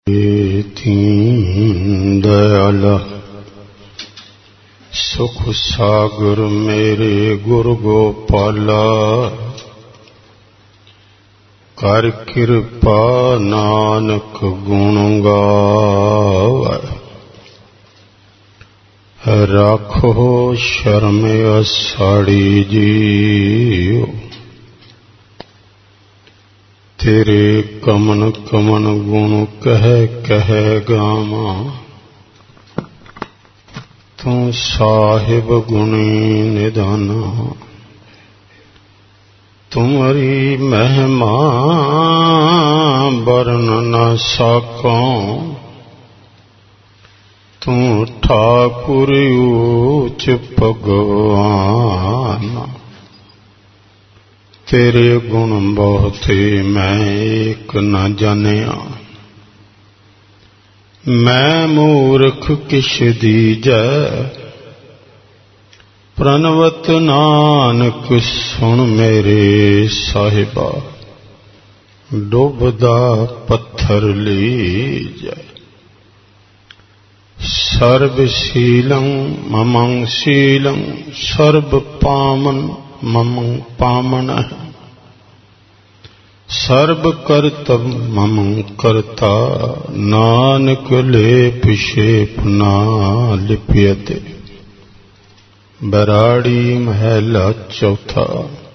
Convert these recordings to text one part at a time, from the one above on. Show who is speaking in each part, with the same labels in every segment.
Speaker 1: दीन दयाल सुख सागर मेरे गुरु गोपाला, कर कृपा नानक गुण गावै। राखो शर्म असाड़ी जीओ, तेरे कमन कमन गुण कह कह गावां। तू साहिब गुणी निधाना, तुम्हारी महिमा बरन न साकों। तू ठाकुर ऊच भगवान, तेरे गुण बहुते मैं एक न जानिया। मैं मूर्ख किश दीजै, प्रणवत नानक सुन मेरे साहिबा। डुबदा पत्थर लीजै, सर्वशीलं ममं शीलं सर्व पामन ममं पामनः। सर्व कर्तव्य ममं कर्ता, नानक लेप शेप ना लिप्यते। बराड़ी महला चौथा।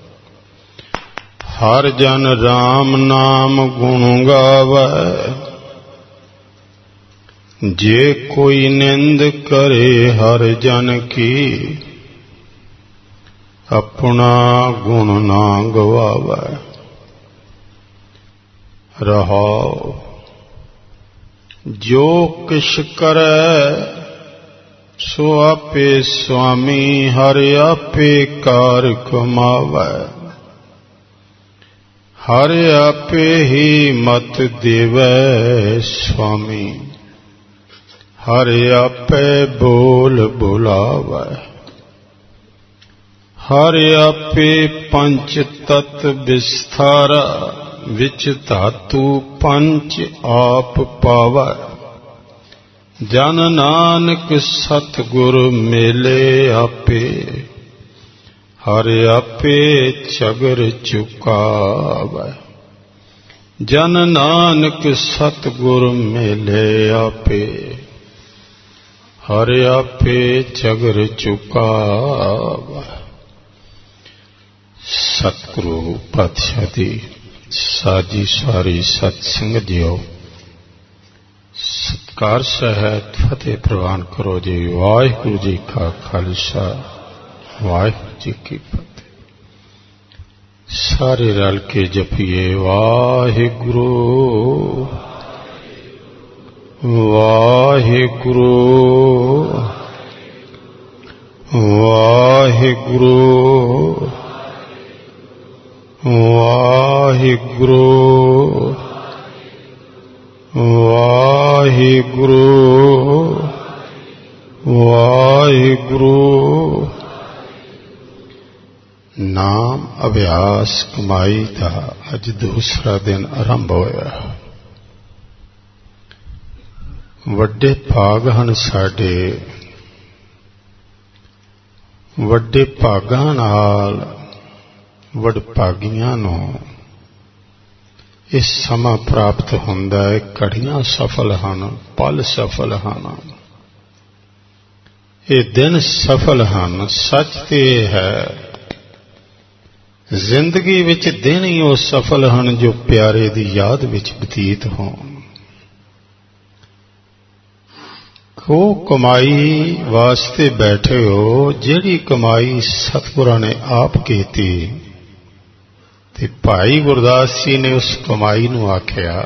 Speaker 1: हर जन राम नाम गुण गावै, जे कोई निंद करे हर जन की। अपना गुण ना गवावै। रहाओ जो किश करे सो आपे स्वामी, हर आपे कार कमावै। हर आपे ही मत देवै स्वामी, हर आपे बोल बुलावै। हर आपे पंच तत्व विस्तारा, विच धातु पंच आप पावै। जन नानक सतगुर मेले आपे, हर आपे चगर चुकावै। जन नानक सतगुर मेले आपे, हर आपे चगर चुकावै। सतगुरु पातशाह दी साजी सारी सत्संग दियो सत्कार सहित फतेह प्रवान करो जी। वाहिगुरु जी का खालसा, वाहिगुरु जी की फतेह। सारे रल के जपिए वाहिगुरु वाहिगुरु वाहिगुरु वाहिगुरु वाहिगुरु वाहिगुरु। नाम अभ्यास कमाई का अज दूसरा दिन आरंभ होया। वड्डे भाग हन साडे, वड्डे भागां नाल वडभागियां नूं इस समा प्राप्त हुंदा है। घड़ियां सफल हन, पल सफल हन, ये दिन सफल हन। सच ते है जिंदगी विच दिन ही वो सफल हन जो प्यारे दी याद विच बतीत होण। को कमाई वास्ते बैठे हो, जिहड़ी कमाई सतगुरां ने आप कीती। ते भाई गुरदास जी ने उस कमाई नूं आख्या,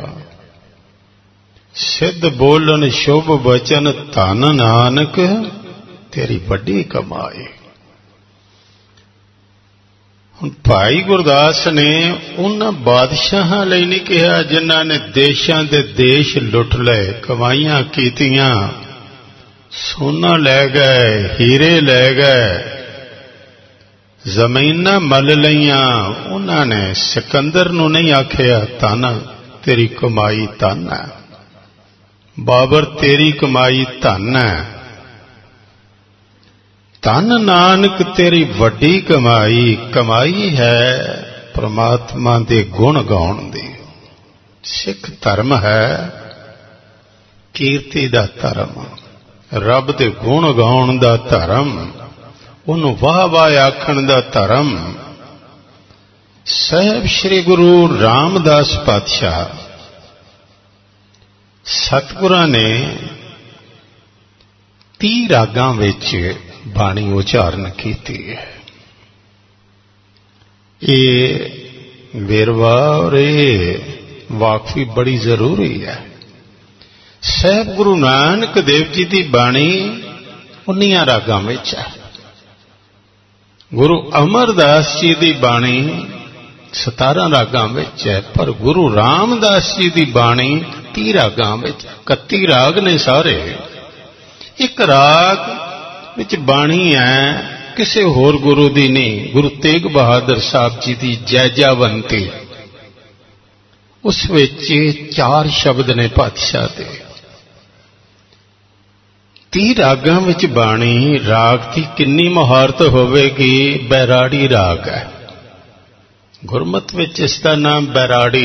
Speaker 1: सिद्ध बोलन शुभ बचन धन नानक, तेरी बड़ी कमाई। हुण भाई गुरदास ने उन्हां बादशाहां लई नहीं कहा जिन्हां ने देशां दे देश लुट लए, कमाईयां कीतियां, सोना लै गए, हीरे लै गए, जमीनां मल लईयां। उन्होंने सिकंदर नूं नहीं आखिया धन तेरी कमाई धन है। बाबर तेरी कमाई धन है, धन नानक तेरी वड्डी कमाई, कमाई है परमात्मा दे गुण गाउण दी। सिख धर्म है कीर्ति दा धर्म, रब दे गुण गाउण दा धर्म, उन्हूं वाह वाह आखण दा धर्म। साहब श्री गुरु रामदास पातशाह सतगुरां ने 30 रागां विच बाणी उचारण कीती है। ये वेरवा और वाकफी बड़ी जरूरी है। साहब गुरु नानक देव जी की बाणी 19 रागां विच है। गुरु अमरदास जी की बाणी 17 रागां विच है, पर गुरु रामदास जी की बाणी 30 रागां विच, 31 राग ने सारे। एक राग विच बाणी है किसी होर गुरु दी नहीं, गुरु तेग बहादुर साहब जी की जैजावंती, उस विच 4 शब्द ने पातशाह दे। 30 रागां विच बाणी, राग की किन्नी मुहारत होवेगी। बैराड़ी राग है, गुरमत विच इसका नाम बैराड़ी।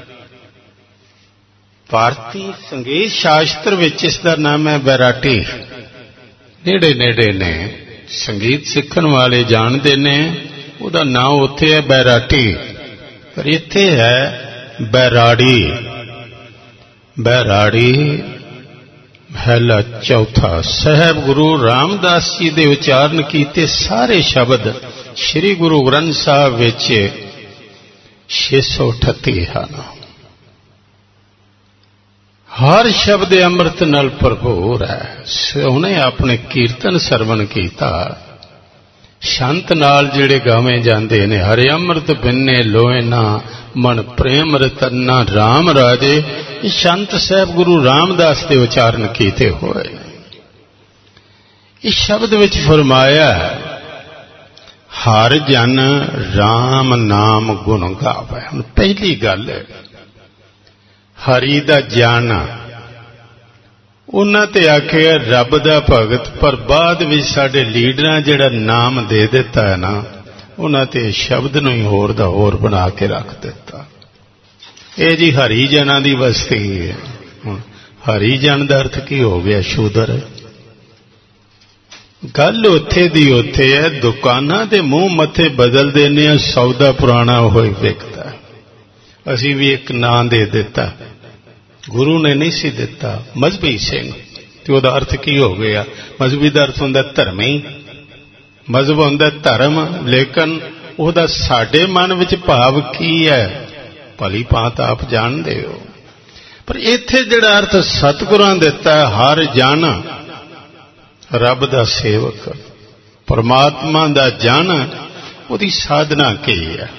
Speaker 1: भारतीय संगीत शास्त्र विच इसका नाम है बैराटी। नेड़े नेड़े ने संगीत सीखण वाले जानते ने, उहदा नाम उत्थे है बैराटी, पर इत्थे है बैराड़ी। बैराड़ी पहला चौथा। साहब गुरु रामदास जी दे उचारण कीते सारे शब्द श्री गुरु ग्रंथ साहब विच 638 हैं। हर शब्द अमृत नाल भरपूर है। उन्हें अपने कीर्तन सरवण कीता, शांत नाल जिहड़े गावे जाते ने, हरे अमृत बिन्ने लोए ना मन प्रेम रतना राम राजे। ये शांत साहब गुरु रामदास के उचारण कीते हुए। इस शब्द विच फरमाया, हर जन राम नाम गुण गावे। पहली गल हरी दा जन, उन्हां ते आखे रब दा भगत, पर बाद विच साडे लीडरां जिहड़ा नाम दे दिता है ना, उन्हां ते शब्द नूं ही होर दा होर बना के रख दिता। ये जी हरी जना दी बस्ती है। हरी जन दा अर्थ की हो गया? शूदर। गल उत्थे दी उत्थे है, दुकानां दे मूँह मत्थे बदल देने, सौदा पुराना होई विकदा। असीं भी एक नाम दे दिता, गुरु ने नहीं सी दिता, मजहबी सिंह। तो उहदा अर्थ की हो गया? मजहबी दा अर्थ हुंदा धर्मी, मजहब हुंदा धर्म। लेकिन उहदा साडे मन विच भाव की है, भली भांत आप जानदे हो। पर इत्थे जिहड़ा अर्थ सतगुरां दिता, हर जन रब दा सेवक, परमात्मा दा जन, उहदी साधना की है।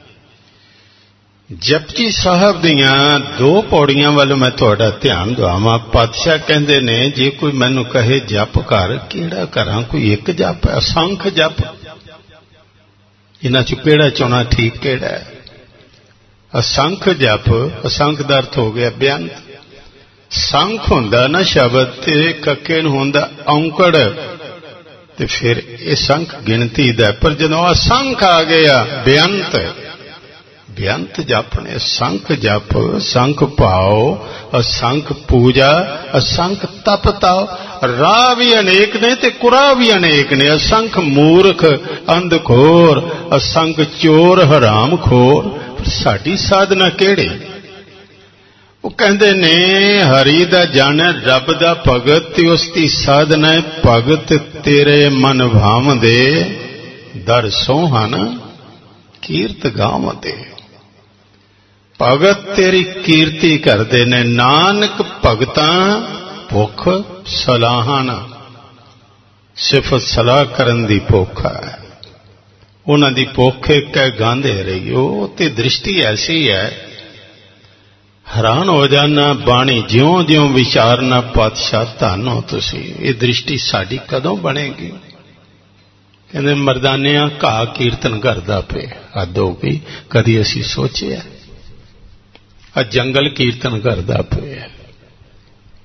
Speaker 1: जपजी साहब दियां 2 पौड़ियां वाल मैं तुहाडा ध्यान दवावां। पातशाह कहंदे ने, जे कोई मैनू कहे जप कर, किहड़ा करां? कोई एक जप है? असंख जप। इन्हां चों किहड़ा चुना ठीक किहड़ा है? असंख जप। असंख दा अर्थ हो गया बेअंत। संख हुंदा ना शब्द, ते कक्के नूं हुंदा औंकड़, ते फिर ये संख गिणती दा। पर जदों असंख आ गया, बेअंत, बेअंत जपने। संख जप, संख भाओ, असंख पूजा, असंख तप ताओ। राह भी अनेक ने ते कुरा भी अनेक ने। असंख मूर्ख अंधखोर, असंख चोर हराम खोर। पर साडी साधना केड़ी? वो कहंदे ने, हरि दा जन, रब दा भगत, ते उसकी साधना है भगत तेरे मन भावंदे, दर सोहन कीर्त गावंदे। भगत तेरी कीर्ति करते ने, नानक भगतां भुख सलाहन। सिफत सलाह करन दी भुख है। उन्हां दी भुख एक है, गांधे रहियो। ते दृष्टि ऐसी है, हैरान हो जाना। बाणी ज्यों ज्यों विचारना, पातशाह धन हो तुसी। ये दृष्टि साडी कदों बनेगी? कहंदे मरदानिया घा कीर्तन करदा पे, हद हो गई। कदी असीं सोचिया? जंगल कीर्तन करदा पे,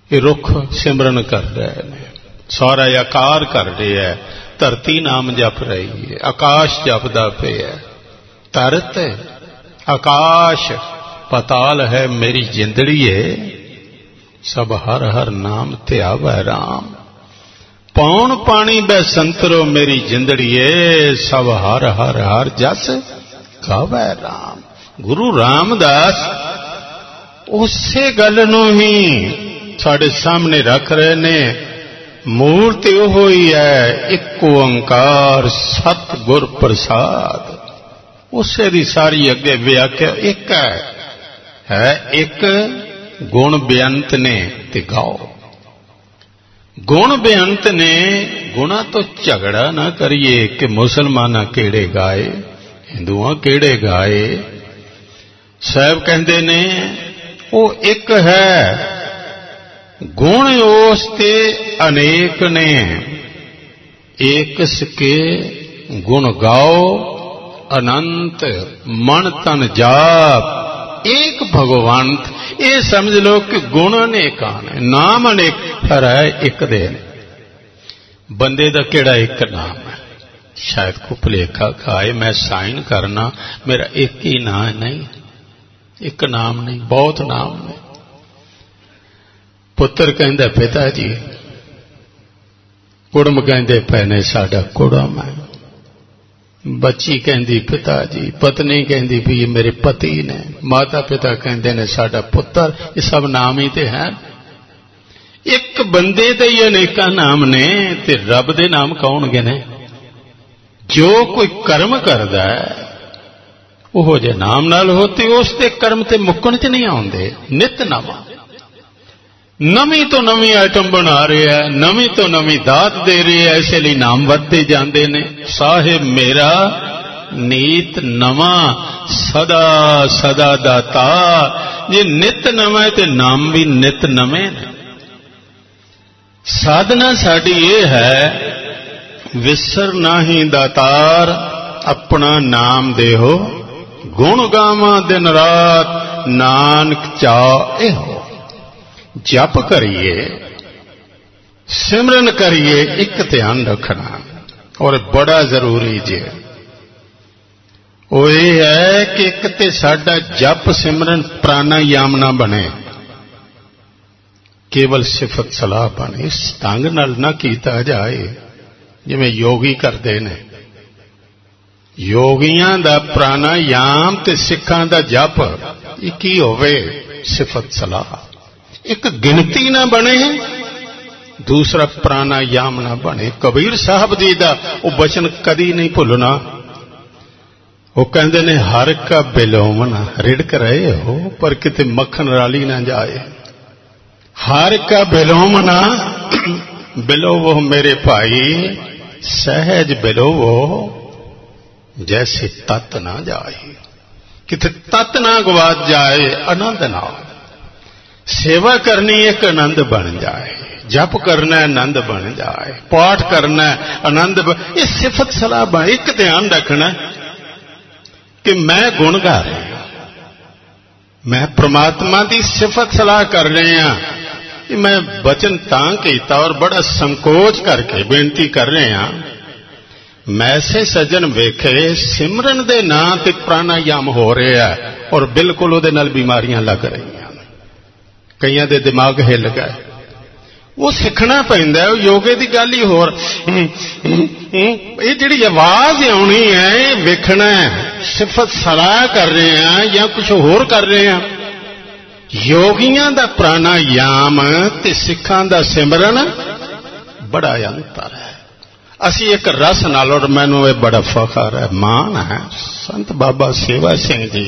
Speaker 1: ये रुख सिमरन कर रहे हैं, सारा आकार कर रहे है, धरती नाम जप रही है, आकाश जपदा पे है, धरत आकाश पताल है मेरी जिंदड़ी है, सब हर हर नाम ध्यावै राम। पौन पानी बै संतरो मेरी जिंदड़ी है, सब हर हर हर जस गावै राम। गुरु रामदास उसे गल नूं ही साडे सामने रख रहे ने। मूर्ति ओह ही है, एक ओंकार सतगुर प्रसाद। उसे दी सारी अगे व्याख्या एक है एक गुण बेअंत ने ते गाओ। गुण बेअंत ने, गुणा तो झगड़ा ना करिए कि मुसलमाना केड़े गाए, हिंदुआ केड़े गाए। साहब कहते ने वो एक है, गुण उस ते अनेक ने, एक सके गुण गाओ अनंत मन तन जाप एक भगवंत। ये समझ लो कि गुण अनेक ने, नाम अनेक, पर है एक दे ने। बंदे दा केड़ा एक नाम है, शायद को भुलेखा खाए मैं साइन करना मेरा एक ही नाम है, नहीं एक नाम नहीं, बहुत नाम ने। पुत्र कहंदा पिता जी, कुड़म कहंदे पैने साडा कुड़म है, बच्ची कहंदी पिता जी, पत्नी कहंदी भी ये मेरे पति ने, माता पिता कहंदे ने साडा पुत्र। ये सब नाम ही ते हैं। एक बंदे दे ही अनेका नाम ने, ते रब दे नाम कौन गिने? जो कोई कर्म करदा है ओह जे नाम नाल होते, उस दे कर्म ते मुक्कण च नहीं आउंदे। नित नवा नवी तो नवी आइटम बना रहे हैं, नवी तो नवी दात दे रहे हैं, इसलिए नाम वधदे जांदे ने। साहिब मेरा नीत नवा सदा सदा दाता। जे नित नवा है तो नाम भी नित नवे ने। साधना साडी ये है, विसर नाही दातार अपना नाम देहो, गुण गावा दिन रात नानक चाहे हो। जप करिए, सिमरन करिए, एक ध्यान रखना और बड़ा जरूरी जे वो ये है कि एक ते साडा जप सिमरन प्राणायाम ना बने, केवल सिफत सलाह बने। इस ढंग नाल ना कीता जाए जिवें योगी करते ने। योगियां दा प्राणायाम ते सिखां दा जप एक ही होवे, सिफत सलाह। एक गिनती ना बने, दूसरा प्राणायाम ना बने। कबीर साहब जी का वो वचन कदी नहीं भुलना। वो कहते ने हर का बिलोमना, रिड़क रहे हो पर किते मक्खन राली ना जाए। हर का बिलोमना, बिलोवो मेरे भाई सहज बिलोवो, जैसे तत ना जाए। किते तत ना गवाच जाए, आनंद ना हो। सेवा करनी एक आनंद बन जाए, जप करना आनंद बन जाए, पाठ करना आनंद ये सिफत सलाह बन। एक ध्यान रखना कि मैं गुण गा रहा, मैं परमात्मा की सिफत सलाह कर रहा। मैं वचन तां कीता और बड़ा संकोच करके बेनती कर रहा। मैसे सज्जन वेखे सिमरन दे नां ते प्राणायाम हो रहा है और बिल्कुल उहदे नाल बीमारियां लग रही हैं। कईयां दे दिमाग हिल गए। वो सीखना पैंदा है। योगे की गल ही होर, ये जिहड़ी आवाज आउणी है वेखना है, सिफत सलाह कर रहे हैं या कुछ होर कर रहे हैं। योगियां दा प्राणायाम ते सिखां दा सिमरन बड़ा अंतर है। असी एक रस नाल, और मैनूं ये बड़ा फखर है, मान है, संत बाबा सेवा सिंह जी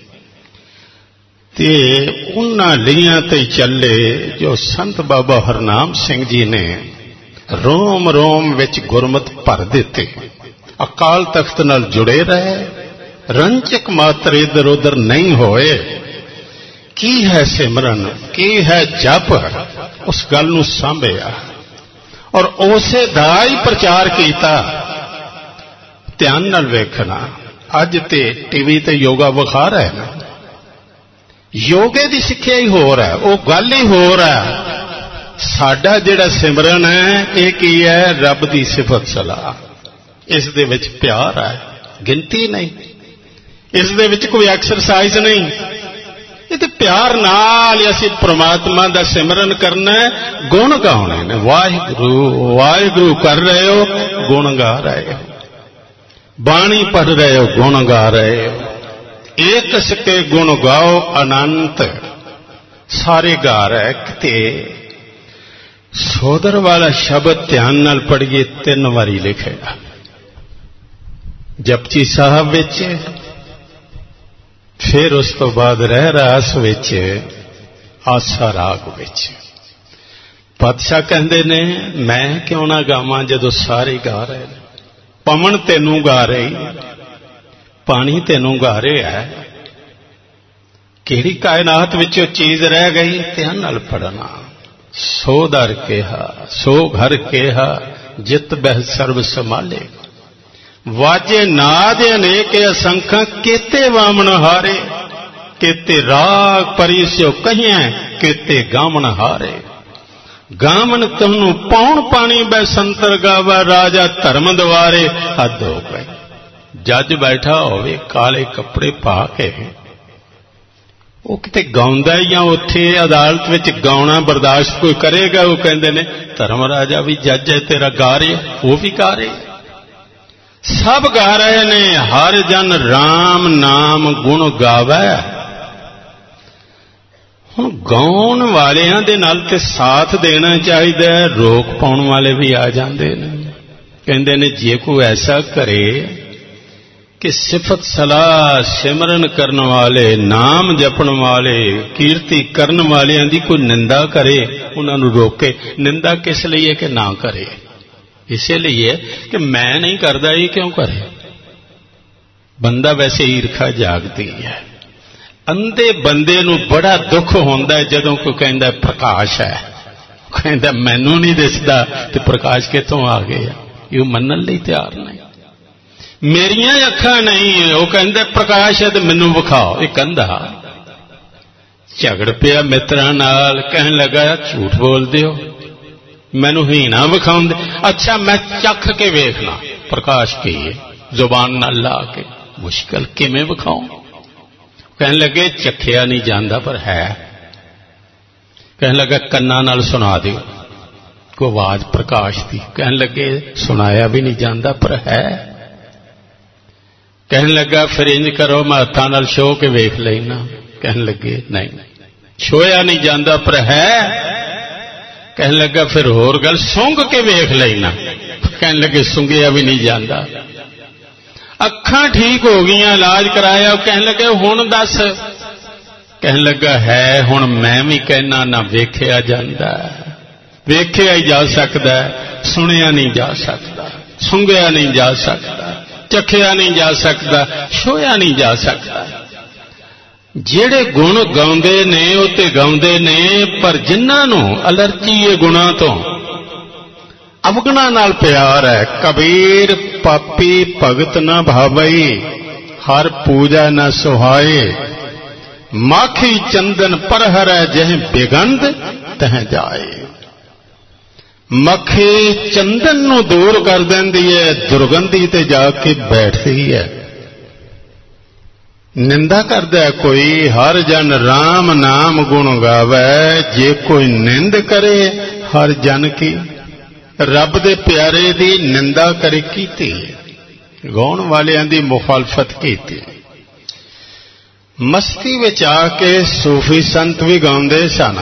Speaker 1: ते उन्हां लियां ते चले जो संत बाबा हरनाम सिंह जी ने रोम रोम विच गुरमत भर दिते। अकाल तख्त नाल जुड़े रहे, रंचक मात्र इधर उधर नहीं होए। की है सिमरन, की है जप, उस गल नूं सांभिया और उसे दा ही प्रचार किया। ध्यान नाल वेखना, अज ते टीवी ते योगा विखा रहे हैं। योगे की सिक्ख्या ही हो रहा है, वो गल ही हो रहा है। साडा जिहड़ा सिमरन है ये की है? रब की सिफत सलाह, इस दे विच प्यार है, गिनती नहीं, इस दे विच कोई एक्सरसाइज नहीं, ये तो प्यार नाल असीं परमात्मा दा सिमरन करना है, गुण गाने ने। वाहिगुरु वाहिगुरु कर रहे हो, गुण गा रहे हो, बाणी पढ़ रहे हो, गुण गा रहे हो। एक सके गुण गाओ अनंत, सारे गा रहे। किते सोदर वाला शब्द ध्यान नाल पढ़िए, 3 वारी लिखेगा। जपजी साहब विच, फिर उस तो बाद रह रास विच, आसा राग विच। पातशाह कहंदे ने मैं क्यों ना गावां जदों सारे गा रहे हैं। पवन तेनू गा रही, पानी तेनू गा रहा है, किहड़ी कायनात विचों चीज रह गई? ध्यान नाल पढ़ना। सो दर केहा सो घर केहा, जित बह सर्व संभाले। वाजे नाद अनेक असंख्या, केते वामन हारे। केते राग परी स्यो कहिए, केते गामन हारे। गामन तनु पौण पानी बै संतर गावा, राजा धर्म द्वारे हद हो गए। जज बैठा होवे काले कपड़े पा के, वो किते गाउंदा या उत्थे अदालत विच गाउणा बर्दाश्त कोई करेगा? वो कहंदे ने धर्म राजा भी जज है तेरा, गा रहे, वो भी गा रहे, सब गा रहे ने। हर जन राम नाम गुण गावै। हुण गाउण वालियां दे नाल ते साथ देना चाहिए, रोक पाउण वाले भी आ जांदे ने। कहंदे ने जे कोई ऐसा करे कि सिफत सलाह सिमरन करने वाले, नाम जपण वाले, कीर्ति करन वालियां दी कोई निंदा करे, उन्हां नूं रोके। निंदा किस लिए कि ना करे? इसलिए कि मैं नहीं करता, ये क्यों करे? बंदा वैसे ईर्खा जागती है। अंधे बंदे नूं बड़ा दुख होंदा है जदों कोई कहंदा प्रकाश है, कहंदा मैनू नहीं दिसदा ते प्रकाश कितों आ गया। ये मनण लई तैयार नहीं। मेरियां अखां नहीं है, वो कहंदा प्रकाश है तो मैनू विखाओ। एक कंधा झगड़ पिया मित्रां नाल, कहन लगा झूठ बोलदे हो, मैनू हीना विखाउंदे। अच्छा मैं चख के वेखना प्रकाश की है, जुबान नाल ला के। मुश्किल किवें विखाऊं? कहन लगे चखिया नहीं जांदा पर है। कहन लगा कन्नां नाल सुना दिओ कोई आवाज प्रकाश की। कहन लगे सुनाया भी नहीं जांदा पर है। कहन लगा फिर इंज करो मैं हत्थां नाल छो के वेख लेना। कहन लगे नहीं छोया नहीं जांदा पर है। कहन लगा फिर होर गल सूंघ के वेख लेना। कहन लगे सूंघिया भी नहीं जांदा। अखां ठीक हो गई, इलाज कराया। कहन लगे हुण दस। कहन लगा है हुण मैं भी कहना ना वेखिया जांदा, वेखिया ही जा सकदा, सुनिया नहीं जा सकता, सूंघिया नहीं जा सकता, चखिया नहीं जा सकता, छोया नहीं जा सकता। जेड़े गुण गाउंदे ने वो ते गाउंदे ने, पर जिन्हां नूं अलर्जी है गुणां तो, अवगुणा नाल प्यार है। कबीर पापी भगत न भावई, हर पूजा न सुहाए। माखी चंदन परहर जह बेगंध तह जाए। मक्खी चंदन नूं दूर कर देंदी है, दुर्गंधी ते जाके बैठती है। निंदा करदा है कोई, हर जन राम नाम गुण गावे। जे कोई निंद करे हर जन की, रब दे प्यारे दी निंदा करे कीती, गाउण वालियां दी मुखालफत कीती। मस्ती विच आके सूफी संत भी गाउंदे सन,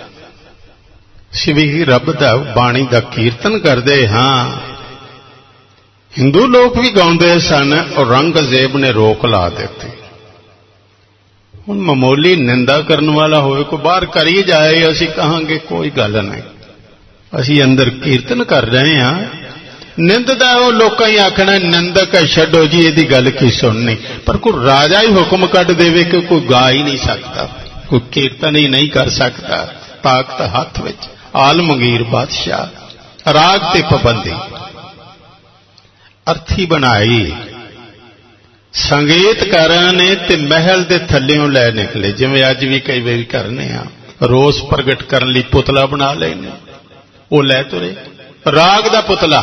Speaker 1: शिवी रब दा बाणी दा कीर्तन करदे। हाँ हिंदू लोग भी गाउंदे सन और औरंगजेब ने रोक ला दिती। हुण मामूली निंदा करने वाला होवे कोई बाहर करी जाए, असी कहांगे कोई गल नहीं, असी अंदर कीर्तन कर रहे हैं। निंददा वो लोग ही आखना निंदक है, छड्डो जी इहदी गल की सुननी। पर कोई राजा ही हुक्म कट देवे कि कोई गा ही नहीं सकता, कोई कीर्तन ही नहीं कर सकता। ताकत हाथ विच, आलमगीर बादशाह, राग ते पाबंदी, अर्थी बनाई। संगीतकारां ने ते महल दे थल्लियों लै निकले, जिवें अज भी कई वारी करने आ। रोस प्रगट करने लई पुतला बना लेने, वो लै तुरे राग दा पुतला।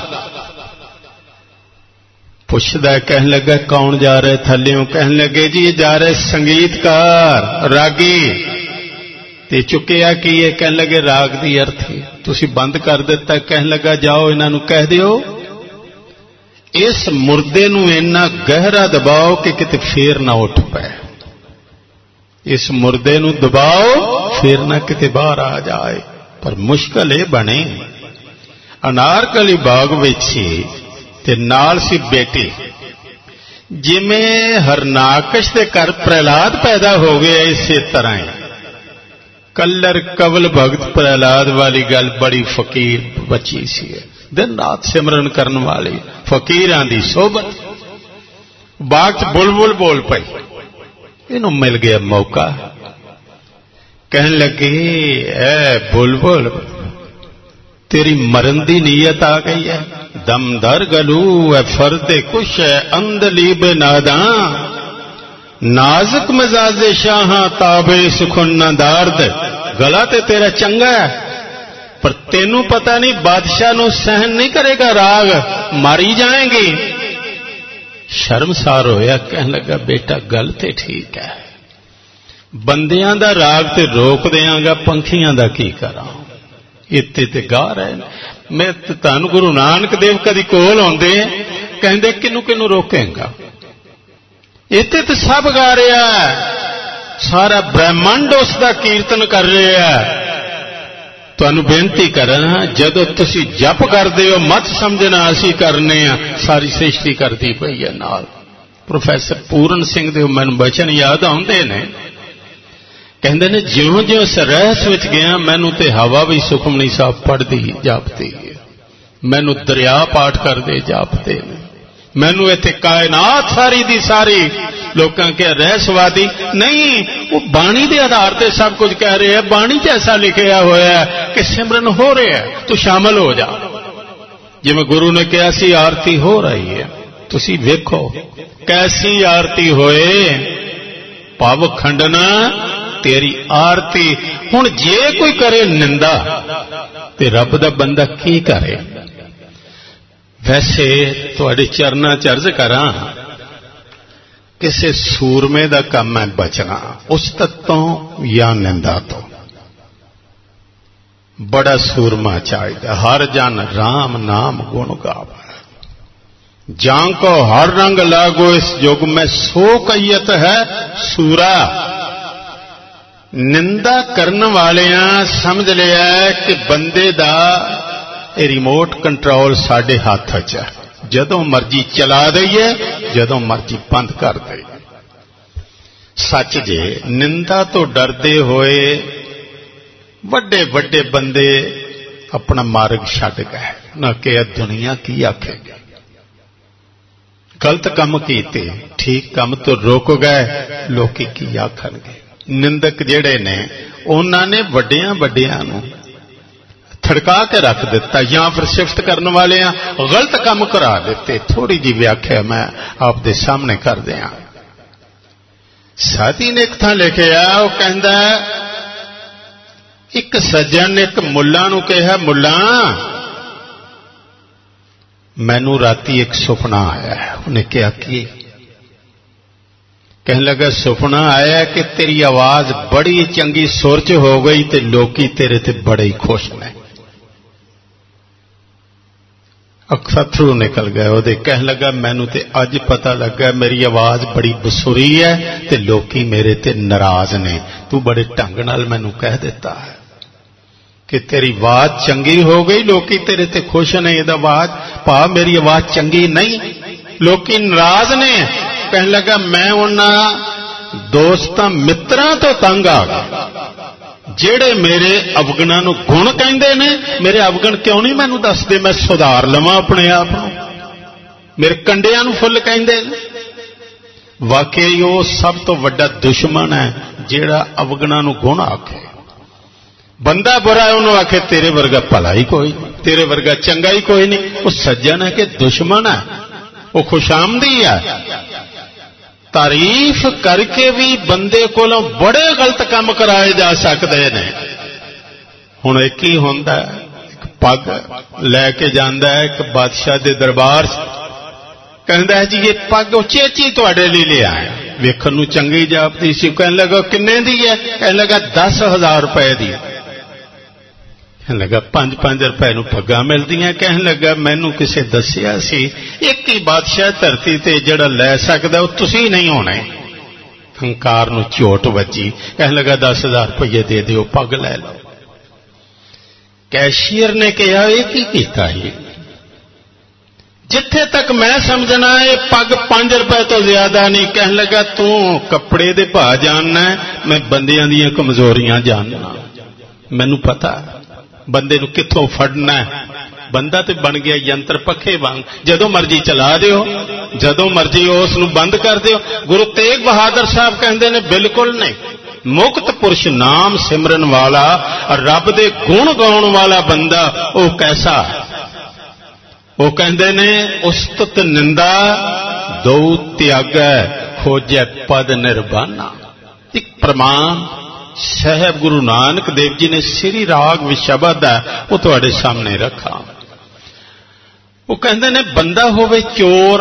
Speaker 1: पुछदा कहन लगा कौन जा रहे थल्लियों? कहन लगे जी ये जा रहे संगीतकार रागी। ते चुकिया की है? कहन लगे राग दी अर्थी। तुसी बंद कर दिता। कहन लगा जाओ इन्हां नूं कह दिओ इस मुर्दे नूं इन्ना गहरा दबाओ कि किते फेर ना उठ पाए। इस मुर्दे नूं दबाओ फिर ना किते बाहर आ जाए। पर मुश्किल ये बने अनारकली बाग विच ते नाल सी बेटी, जिमें हरनाकश दे घर प्रहलाद पैदा हो गया इसे तरह ही कलर कवल भगत प्रहलाद वाली गल बड़ी फकीर बची सी। दिन रात सिमरन करने वाली फकीरां दी सोबत। बाग च बुलबुल बोल पई, इनू मिल गया मौका। कहन लगे ए बुलबुल तेरी मरन दी नीयत आ गई है। दमदर गलू है फर्दे कुश है अंदली बेनादा, नाजुक मजाजे शाह ताबे सुखुन्ना दार्द। गला ते तेरा चंगा है पर तेनू पता नहीं बादशाह नू सहन नहीं करेगा राग, मारी जाएंगी। शर्मसार होया। कहन लगा बेटा गल ते ठीक है, बंदियां दा राग ते रोक देंगा, पंखियां दा की करा? इत्ते ते गा रहे। मैं धन गुरु नानक देव कदी कोल आउंदे कहंदे किनू किनू रोकेगा? इत्ते ते सब गा रहा है, सारा ब्रह्मंड उसका कीर्तन कर रहा है। तुहानू बेनती करना जदों तुसी जप करदे हो मत समझना असी करने आ, सारी सृष्टि करती पई है नाल। प्रोफैसर पूरन सिंह दे मैनू बचन याद आउंदे ने, कहंदे ने ज्यों ज्यों इस रहस विच गया मैनू ते हवा भी सुखमनी साहब पढ़दी जापदी है, मैनू दरिया पाठ करदे जापदे ने, मैनू इत्थे कायनात सारी दी सारी लोकां के रहसवादी नहीं, वो बाणी के आधार पर सब कुछ कह रहे हैं। बाणी च ऐसा लिखा होया है कि सिमरन हो रहा है, तू शामिल हो जा। जिवें गुरु ने कहा सी आरती हो रही है, तुसी वेखो कैसी आरती होए, पव खंडना तेरी आरती। हुण जे कोई करे निंदा ते रब दा बंदा की करे? वैसे तुहाडे चरनां च अर्ज करां, किसी सूरमे दा काम है बचना उस्तत तो या निंदा तो। बड़ा सूरमा चाहिए, हर जन राम नाम गुण गावे, जां को हर रंग लागो इस युग में सो कैयत है सूरा। निंदा करने वालियां समझ लिया कि बंदे दा रिमोट कंट्रोल साडे हाथ च है, जदों मर्जी चला दईए जदों मर्जी बंद कर दईए। सच जे निंदा तो डरदे होए वड्डे वड्डे बंदे अपना मार्ग छड्ड गए, ना कि दुनिया की आखेगी। गलत काम कीते, ठीक काम तो रुक गए, लोकी की आखणगे। निंदक जेड़े ने उन्हां ने वड्डियां वड्डियां नूं थड़का के रख दिता, या फिर सिफत करने वाले गलत काम करा देते। थोड़ी जी व्याख्या मैं आपके सामने कर दिया। साथी ने एक थां लिखिया, वो कहंदा एक सज्जन ने एक मुल्ला नूं कहा, मुल्ला मैनू राती एक सुपना आया है। उन्हें कहा कि? कहने लगा सुपना आया कि तेरी आवाज बड़ी चंगी सुर च हो गई ते लोकी तेरे ते बड़े ही खुश ने। अखथरू निकल गए वो। कह लगा मैनू ते अज पता लगा मेरी आवाज बड़ी बसुरी है ते लोकी मेरे ते नाराज ने। तू बड़े ढंग नाल मैनू कह देता है कि तेरी आवाज चंगी हो गई, लोकी तेरे ते खुश ने। ये आवाज भा मेरी आवाज चंगी नहीं, लोकी नाराज ने। कहने लगा मैं उन्हां दोस्तां मित्रां तो तंग आ गया जेड़े मेरे अवगुणां नूं गुण कहंदे ने। मेरे अवगुण क्यों नहीं मैनू दसदे, मैं सुधार लवां अपने आप नूं। मेरे कंडियां नूं फुल कहंदे ने। वाकई वो सब तो वड्डा दुश्मन है जेड़ा अवगुणां नूं गुण आखे। बंदा बुरा है उन्होंने आखे तेरे वर्गा भला ही कोई नहीं, तेरे वर्गा चंगा ही कोई नहीं। वो सज्जन है कि दुश्मन है, वो खुशामदी है। तारीफ करके भी बंदे कोलों बड़े गलत काम कराए जा सकते हैं। हुण एक ही हुंदा, एक पग लैके जांदा है एक बादशाह दे दरबार, कहंदा है जी ये पग उचेची तुहाडे लई ले आया, वेखण नूं चंगी जापदी सी। कहण लगा किन्ने दी है? कहण लगा 10,000 रुपए दी। कहण लगा 5-5 रुपए नूं पग्गां मिलदियां। कहण लगा मैनूं किसे दस्सिया सी एक ही बादशाह धरती ते जिहड़ा लै सकदा वो तुसीं नहीं होणे। हंकार नूं चोट वजी। कहण लगा 10,000 रुपये दे दिओ, पग लै लो। कैशियर ने कहा यह की कीता ही? जिथे तक मैं समझना है पग 5 रुपए तो ज्यादा नहीं। कहने लगा तू कपड़े दे भाव जानना है, मैं बंदियां दी कमजोरियां जानना। मैनू पता बंदे नू कित्थों फड़ना है। बंदा तो बन गया यंत्र पखे वांग, जदों मर्जी चला दिओ, जदों मर्जी उस नू बंद कर दिओ। गुरु तेग बहादुर साहब कहते ने बिल्कुल नहीं। मुक्त पुरुष नाम सिमरन वाला रब दे गुण गाउण वाला बंदा वो कैसा है? वो कहते ने उस्तत निंदा दो त्यागै खोजै पद निर्बाना। एक प्रमाण साहब गुरु नानक देव जी ने श्री राग विशबद है वो तुहाडे सामने रखा। वो कहते ने बंदा होवे चोर,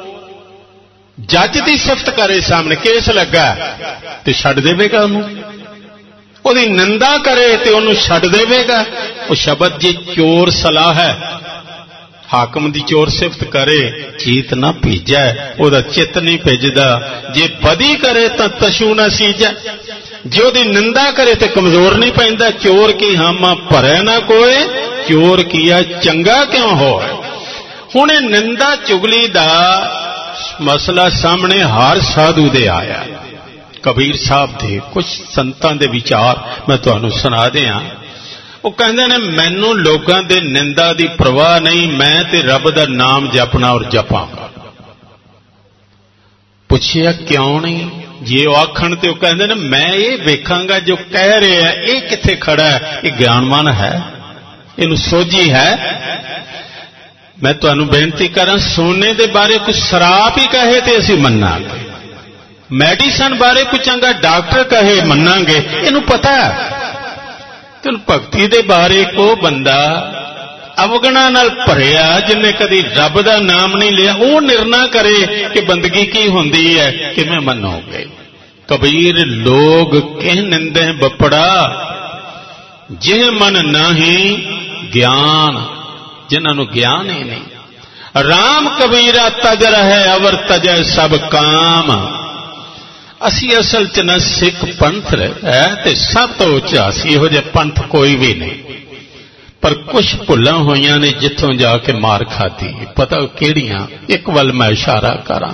Speaker 1: जज की सिफत करे, सामने केस लगा तो छड्ड देवेगा उन्हों, ओदी निंदा करे तो उन्होंने छड्ड देवेगा। वो शब्द जी चोर सलाह है, हाकम दी चोर सिफत करे चीत ना भीजै, ओदा चित नहीं भिजदा। जे बदी करे तो तशू ना सीजै, जे ओदी निंदा करे तो कमजोर नहीं पैंदा। चोर की हामा भरै ना कोई, चोर किया चंगा क्यों हो। हुण निंदा चुगली दा मसला सामने हर साधु दे आया। कबीर साहब दे कुछ संतां दे विचार मैं तुहानूं सुना दियां। वो कहते ने मैनू लोगों के निंदा की परवाह नहीं, मैं ते रब दा नाम जपना और जपांगा। पुछया क्यों नहीं? जे आखण ते कहते ने मैं ये वेखांगा जो कह रहे हैं ये कित्थे खड़ा है, ये ज्ञानवान है, इनू सोझी है। मैं तुहानू बेनती करा सोने दे बारे कुछ शराब ही कहे तो असीं मन्नांगे, मेडिसन बारे कोई चंगा डॉक्टर कहे मन्नांगे, इनू पता है। तो भगती दे बारे को बंदा अवगणा नाल भरिया जिन्हें कदी रब दा नाम नहीं लिया, वो निर्णय करे कि बंदगी की हुंदी है, किवें मन्नोगे। कबीर लोग कह निंदे बपड़ा जिह मन नहीं ज्ञान, जिन्होंने ज्ञान ही नहीं। राम कबीरा तज रहे अवर तजय सब काम। असी असल च न सिख पंथ है ते सब तो उच्चा असी इहो जिहा पंथ कोई भी नहीं, पर कुछ भुल्लां होईयां ने जिथों जाके मार खाधी। पता किहड़ियां? एक वल मैं इशारा करा,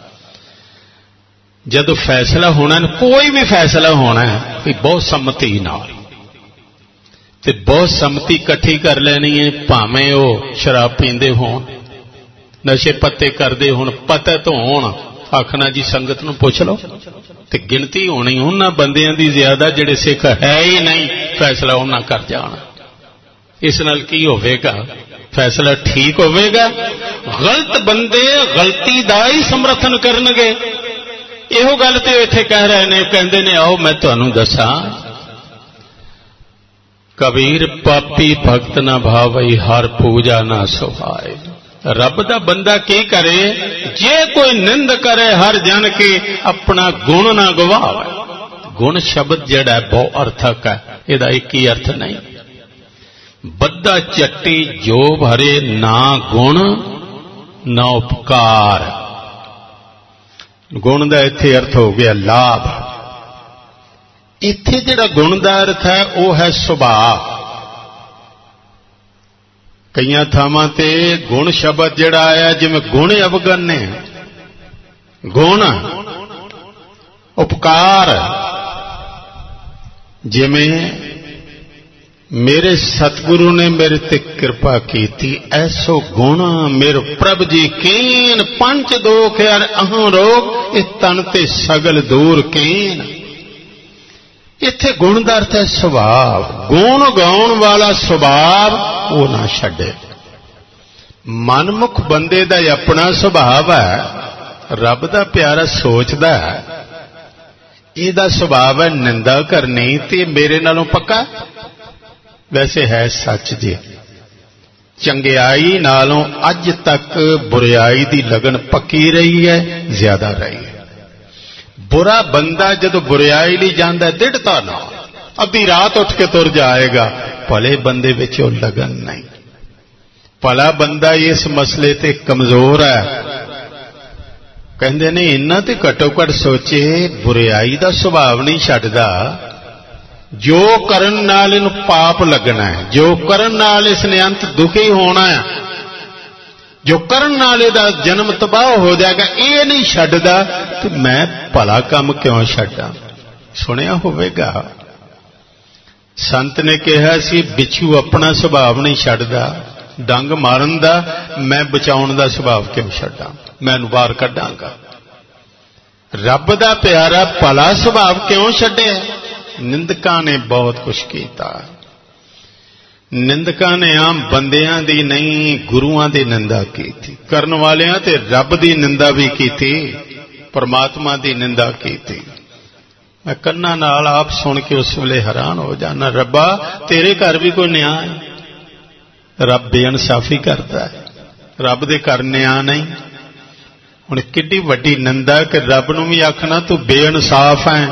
Speaker 1: जदों फैसला होना, कोई भी फैसला होना है कि बहुत सम्मति नाल ते बहुत सम्मति इकट्ठी कर लेनी है। भावें वो शराब पींदे होण, नशे पत्ते करते होण, पतत होण, आखना जी संगत नूं पुछ लो, ते गिनती होनी उन्हां बंदियां दी ज्यादा जिहड़े सिख है ही नहीं, फैसला उन्हां कर जाना। इस नाल की होवेगा? फैसला ठीक होवेगा? गलत बंदे गलती दा ही समर्थन करनगे। इहो गल ते इत्थे कह रहे ने, कहंदे ने आओ मैं तुहानूं दसां। कबीर पापी भगत ना भावई हर पूजा ना सुहाए। रब दा बंदा की करे? जे कोई निंद करे हर जन के अपना गुण ना गवावे। गुण शब्द जिहड़ा बहुत अर्थक है, इहदा एक ही अर्थ नहीं। बद्दा चट्टी जो भरे ना गुण ना उपकार। गुण दा इत्थे अर्थ हो गया लाभ। इत्थे जिहड़ा गुण दा अर्थ है वह है सुभाव। कई थावां ते गुण शब्द जिहड़ा आया जिवें गुण अवगण ने, गुण उपकार, जिवें मेरे सतगुरु ने मेरे ते कृपा कीती, ऐसो गुण मेरे प्रभ जी कीन। पंच दोख यार अहां रोग इस तन ते सगल दूर कीन। इत्थे गुण दा अर्थ है सुभाव। गुण गाउण वाला सुभाव वो ना छड्डे। मनमुख बंदे दा अपना सुभाव है, रब दा प्यारा सोचदा इहदा सुभाव है निंदा करनी, ते मेरे नालों पक्का वैसे है सच जी। चंगियाई नालों अज तक बुराई दी लगन पक्की रही है, ज्यादा रही है। बुरा बंदा जदों बुराई लई जांदा दृढ़ता नाल अद्धी रात उठ के तुर जाएगा, भले बंदे विच ओह लगन नहीं। भला बंदा इस मसले ते कमजोर है, कहंदे ने इन्ना ते घट्टो घट सोचे, बुराई दा सुभाव नहीं छड्डदा। जो करन नाल इहनूं पाप लगना है, जो करन नाल इसने अंत दुखी होना है, जो करन नाल इहदा जन्म तबाह हो जाएगा, ये नहीं छड्डदा ते मैं भला काम क्यों छड्डां। सुनिया होवेगा संत ने कहा सी बिच्छू अपना सुभाव नहीं छड्डदा, डंग मारन दा, मैं बचाउण दा सुभाव क्यों छड्डां, मैं इहनूं बाहर कढांगा। रब दा प्यारा भला सुभाव क्यों छड्डिया। निंदकां ने बहुत कुछ किया। निंदकां ने आम बंदियां दी नहीं गुरुआं दी निंदा की थी, करन वालियां ते रब दी निंदा भी की थी, परमात्मा दी निंदा की थी। मैं कन्ना नाल आप सुन के उस वेले हैरान हो जाना, रब्बा तेरे घर भी कोई न्याय है। रब बेइंसाफी करता है, रब दे घर न्याय नहीं। हुण किड्डी वड्डी निंदा कि रब नूं भी आखना तू बेइंसाफ है।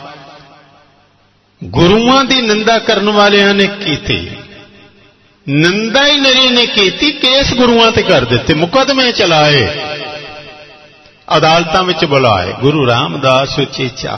Speaker 1: गुरुआं दी निंदा करन वालियां ने कीती, निंदा ही निरी ने कीती, केस गुरुआं ते कर दिते, मुकदमे चलाए, अदालतां विच बुलाए। गुरु रामदास उचेचा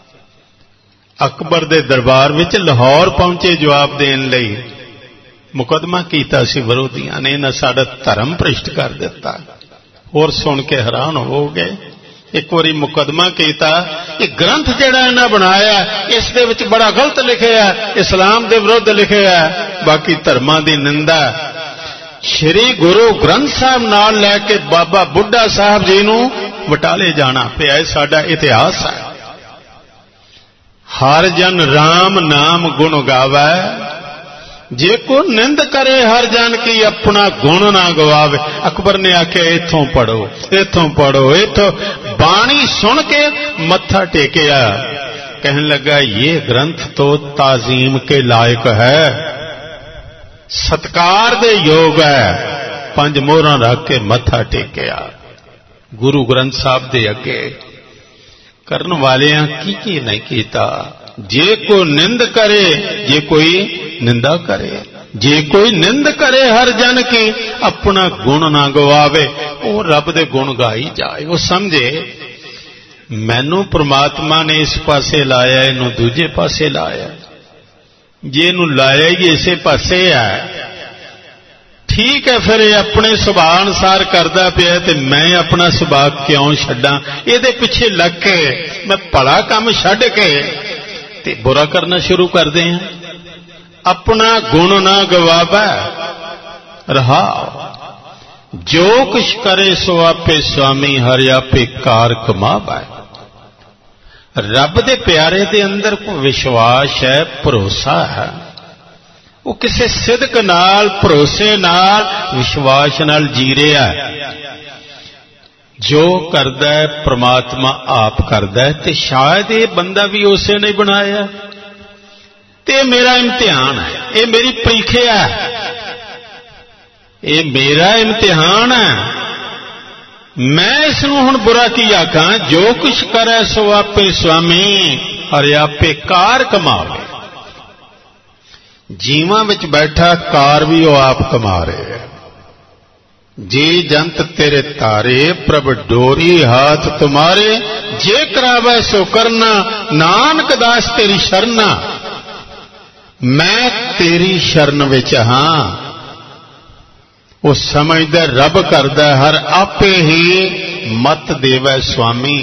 Speaker 1: अकबर दे दरबार विच लाहौर पहुंचे जवाब देण लई। मुकदमा कीता सी विरोधियां ने, इन्हां साडा धर्म भ्रिष्ट कर दिता। होर सुन के हैरान हो गए। एक बारी मुकदमा किया, ये ग्रंथ जिहड़ा इन्हां बनाया इस दे विच बड़ा गलत लिखिआ, इस्लाम दे विरुद्ध लिखिआ, बाकी धर्मां दी निंदा। श्री गुरु ग्रंथ साहब नाल लैके बाबा बुढ़ा साहब जी नूं बटाले जाना पिआ। इह साडा इतिहास है। हर जन राम नाम गुण गावै, जे को निंद करे हर जन की अपना गुण ना गवावे। अकबर ने आख्या इथों पढ़ो, इथों पढ़ो, इथों बाणी सुन के मत्था टेकिया। कहने लगा ये ग्रंथ तो ताजीम के लायक है, सत्कार दे योग है। 5 मोहरां रख के मत्था टेकिया गुरु ग्रंथ साहब दे अगे। करन वालियां की नहीं कीता। जे को निंद करे, जे कोई निंदा करे, जे कोई निंद करे हर जन की अपना गुण ना गवावे। वो रब दे गुण गाई जाए। वो समझे मैनू परमात्मा ने इस पासे लाया, इनू दूजे पासे लाया। जे इनू लाया ही इसे पासे है, ठीक है, फिर ये अपने सुभाव अनुसार करदा पिया ते मैं अपना सुभाव क्यों छड्डां। इहदे पिछे लग के मैं भला काम छड्ड के ते बुरा करना शुरू कर दे। अपना गुण ना गवावे रहा, जो कुछ करे सो आपे स्वामी, हर आपे कार कमावे। रब दे प्यारे दे अंदर को विश्वास है, भरोसा है। वो किसी सिदक नाल, भरोसे नाल, विश्वास नाल जी रहा है। जो करदा है परमात्मा आप करदा है, ते शायद ये बंदा भी उसे नहीं बनाया। ते मेरा इम्तिहान है, ये मेरी परीक्षा है, ये मेरा इम्तिहान है। मैं इसनूं हुण बुरा की आखां। जो कुछ करे सो आपे स्वामी, हर आपे कार कमावे। जीवां विच बैठा कार भी वो आप कमा रहे है। जे जंत तेरे तारे, प्रभ डोरी हाथ तुम्हारे। जे करावे सो करना, नानक दास तेरी शरणा। मैं तेरी शरण विच हां। वो समझदा रब करदा, हर आपे ही मत देवै स्वामी।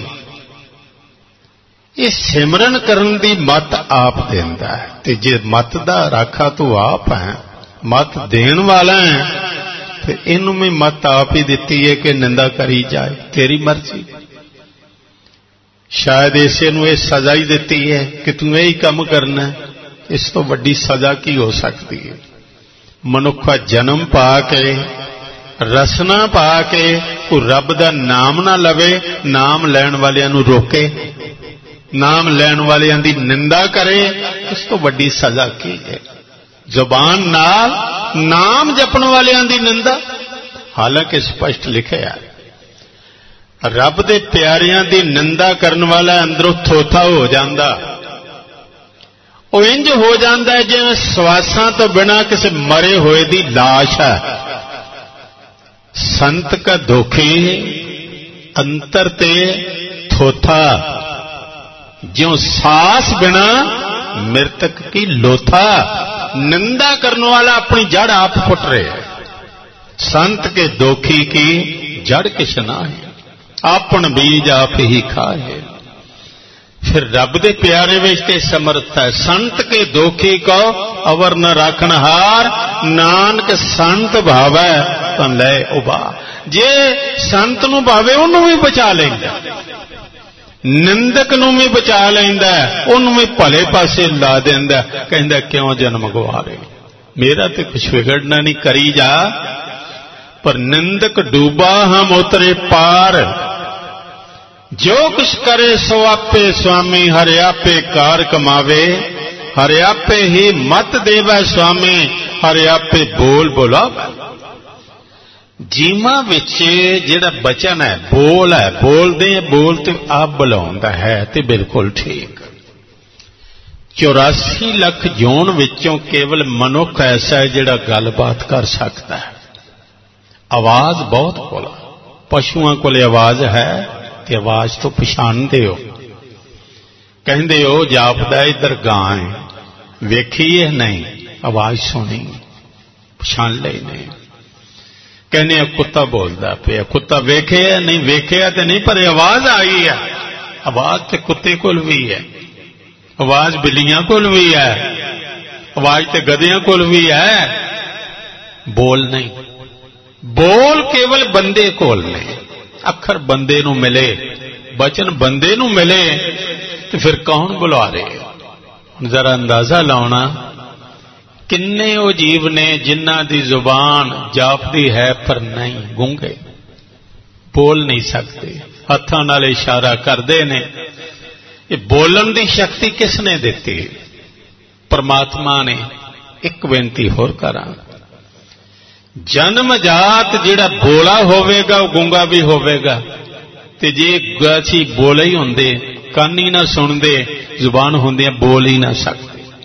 Speaker 1: ये सिमरन करन दी मत आप देंदा है। ते जे मत दा राखा तू आप है, मत देण वाला है, तो इनू भी मत आप ही दिती है कि निंदा करी जाए, तेरी मर्जी। शायद इसे नू सजा ही दिती है कि तू यही काम करना है। इस तो वड्डी सजा की हो सकती है। मनुखा जन्म पा के, रसना पा के, कोई रब दा नाम ना लवे, नाम लैण वालियां नूं रोके, नाम लैण वालियां दी निंदा करे, इस तो वड्डी सजा की है? जुबान नाल नाम जपण वालियां दी निंदा। हालांकि स्पष्ट लिखे है रब दे प्यारियां दी निंदा करन वाला अंदरों थोथा हो जांदा, वो इंज हो जाता है जिवें श्वासां तो बिना किसी मरे हुए दी लाश है। संत का दुखी अंतर ते थोथा, ज्यों सांस बिना मृतक की लोथा। निंदा करने वाला अपनी जड़ आप फुट रहे है। संत के दोखी की जड़ किस ना है, आपन बीज आप ही खाए। फिर रब दे प्यारे विच ते समर्थ है। संत के दोखी को अवर न राखण हार, नानक संत भावै तो लै उबा। जे संत नूं भावे उन्होंने भी बचा लेंदा, निंदक नूं भी बचा लेंदा, उन्होंने भी भले पासे ला देंदा। कहंदा क्यों जन्म गवा रहे, मेरा तो कुछ बिगड़ना नहीं, करी जा। पर निंदक डूबा हम उतरे पार, जो कुछ करे सो आपे स्वामी, हर आपे कार कमावे, हर आपे ही मत देवै स्वामी, हर आपे बोल बुलावे। जीवा विच जिहड़ा बचन है, बोल है, बोलदे बोल ते आप बुलाउंदा है, ते बिल्कुल ठीक। 84 लाख जोन विचों केवल मनुख ऐसा है जिहड़ा गलबात कर सकता है। आवाज बहुत कोला, पशुओं कोले आवाज है ते आवाज तो पछाणदे हो। कहंदे हो जापदा इधर गां है, वेखी है नहीं, आवाज सुनी पछाण लई नहीं। कहने कुत्ता बोलदा पिया, कुत्ता वेखे नहीं, वेखिया तो नहीं, पर आवाज आई है। आवाज तो कुत्ते कोल भी है, आवाज बिल्लियां कोल भी है, आवाज तो गधियां कोल भी है। बोल नहीं, बोल केवल बंदे कोल ने। अखर बंदे नूं मिले, बचन बंदे नूं मिले, तो फिर कौन बुला रहे? जरा अंदाजा लाउणा, किन्ने वो जीव ने जिन्हां दी जुबान जापदी है पर नहीं, गूंगे, बोल नहीं सकते, हत्थां नाल इशारा करदे ने। ये बोलन दी शक्ति किसने दिती? परमात्मा ने। एक बेनती होर करां, जन्म जात जिहड़ा बोला होवेगा वो गूंगा भी होवेगा, ते जे असीं बोले ही हुंदे, कान ही ना सुनदे, जुबान हुंदियां बोल ही ना सकते।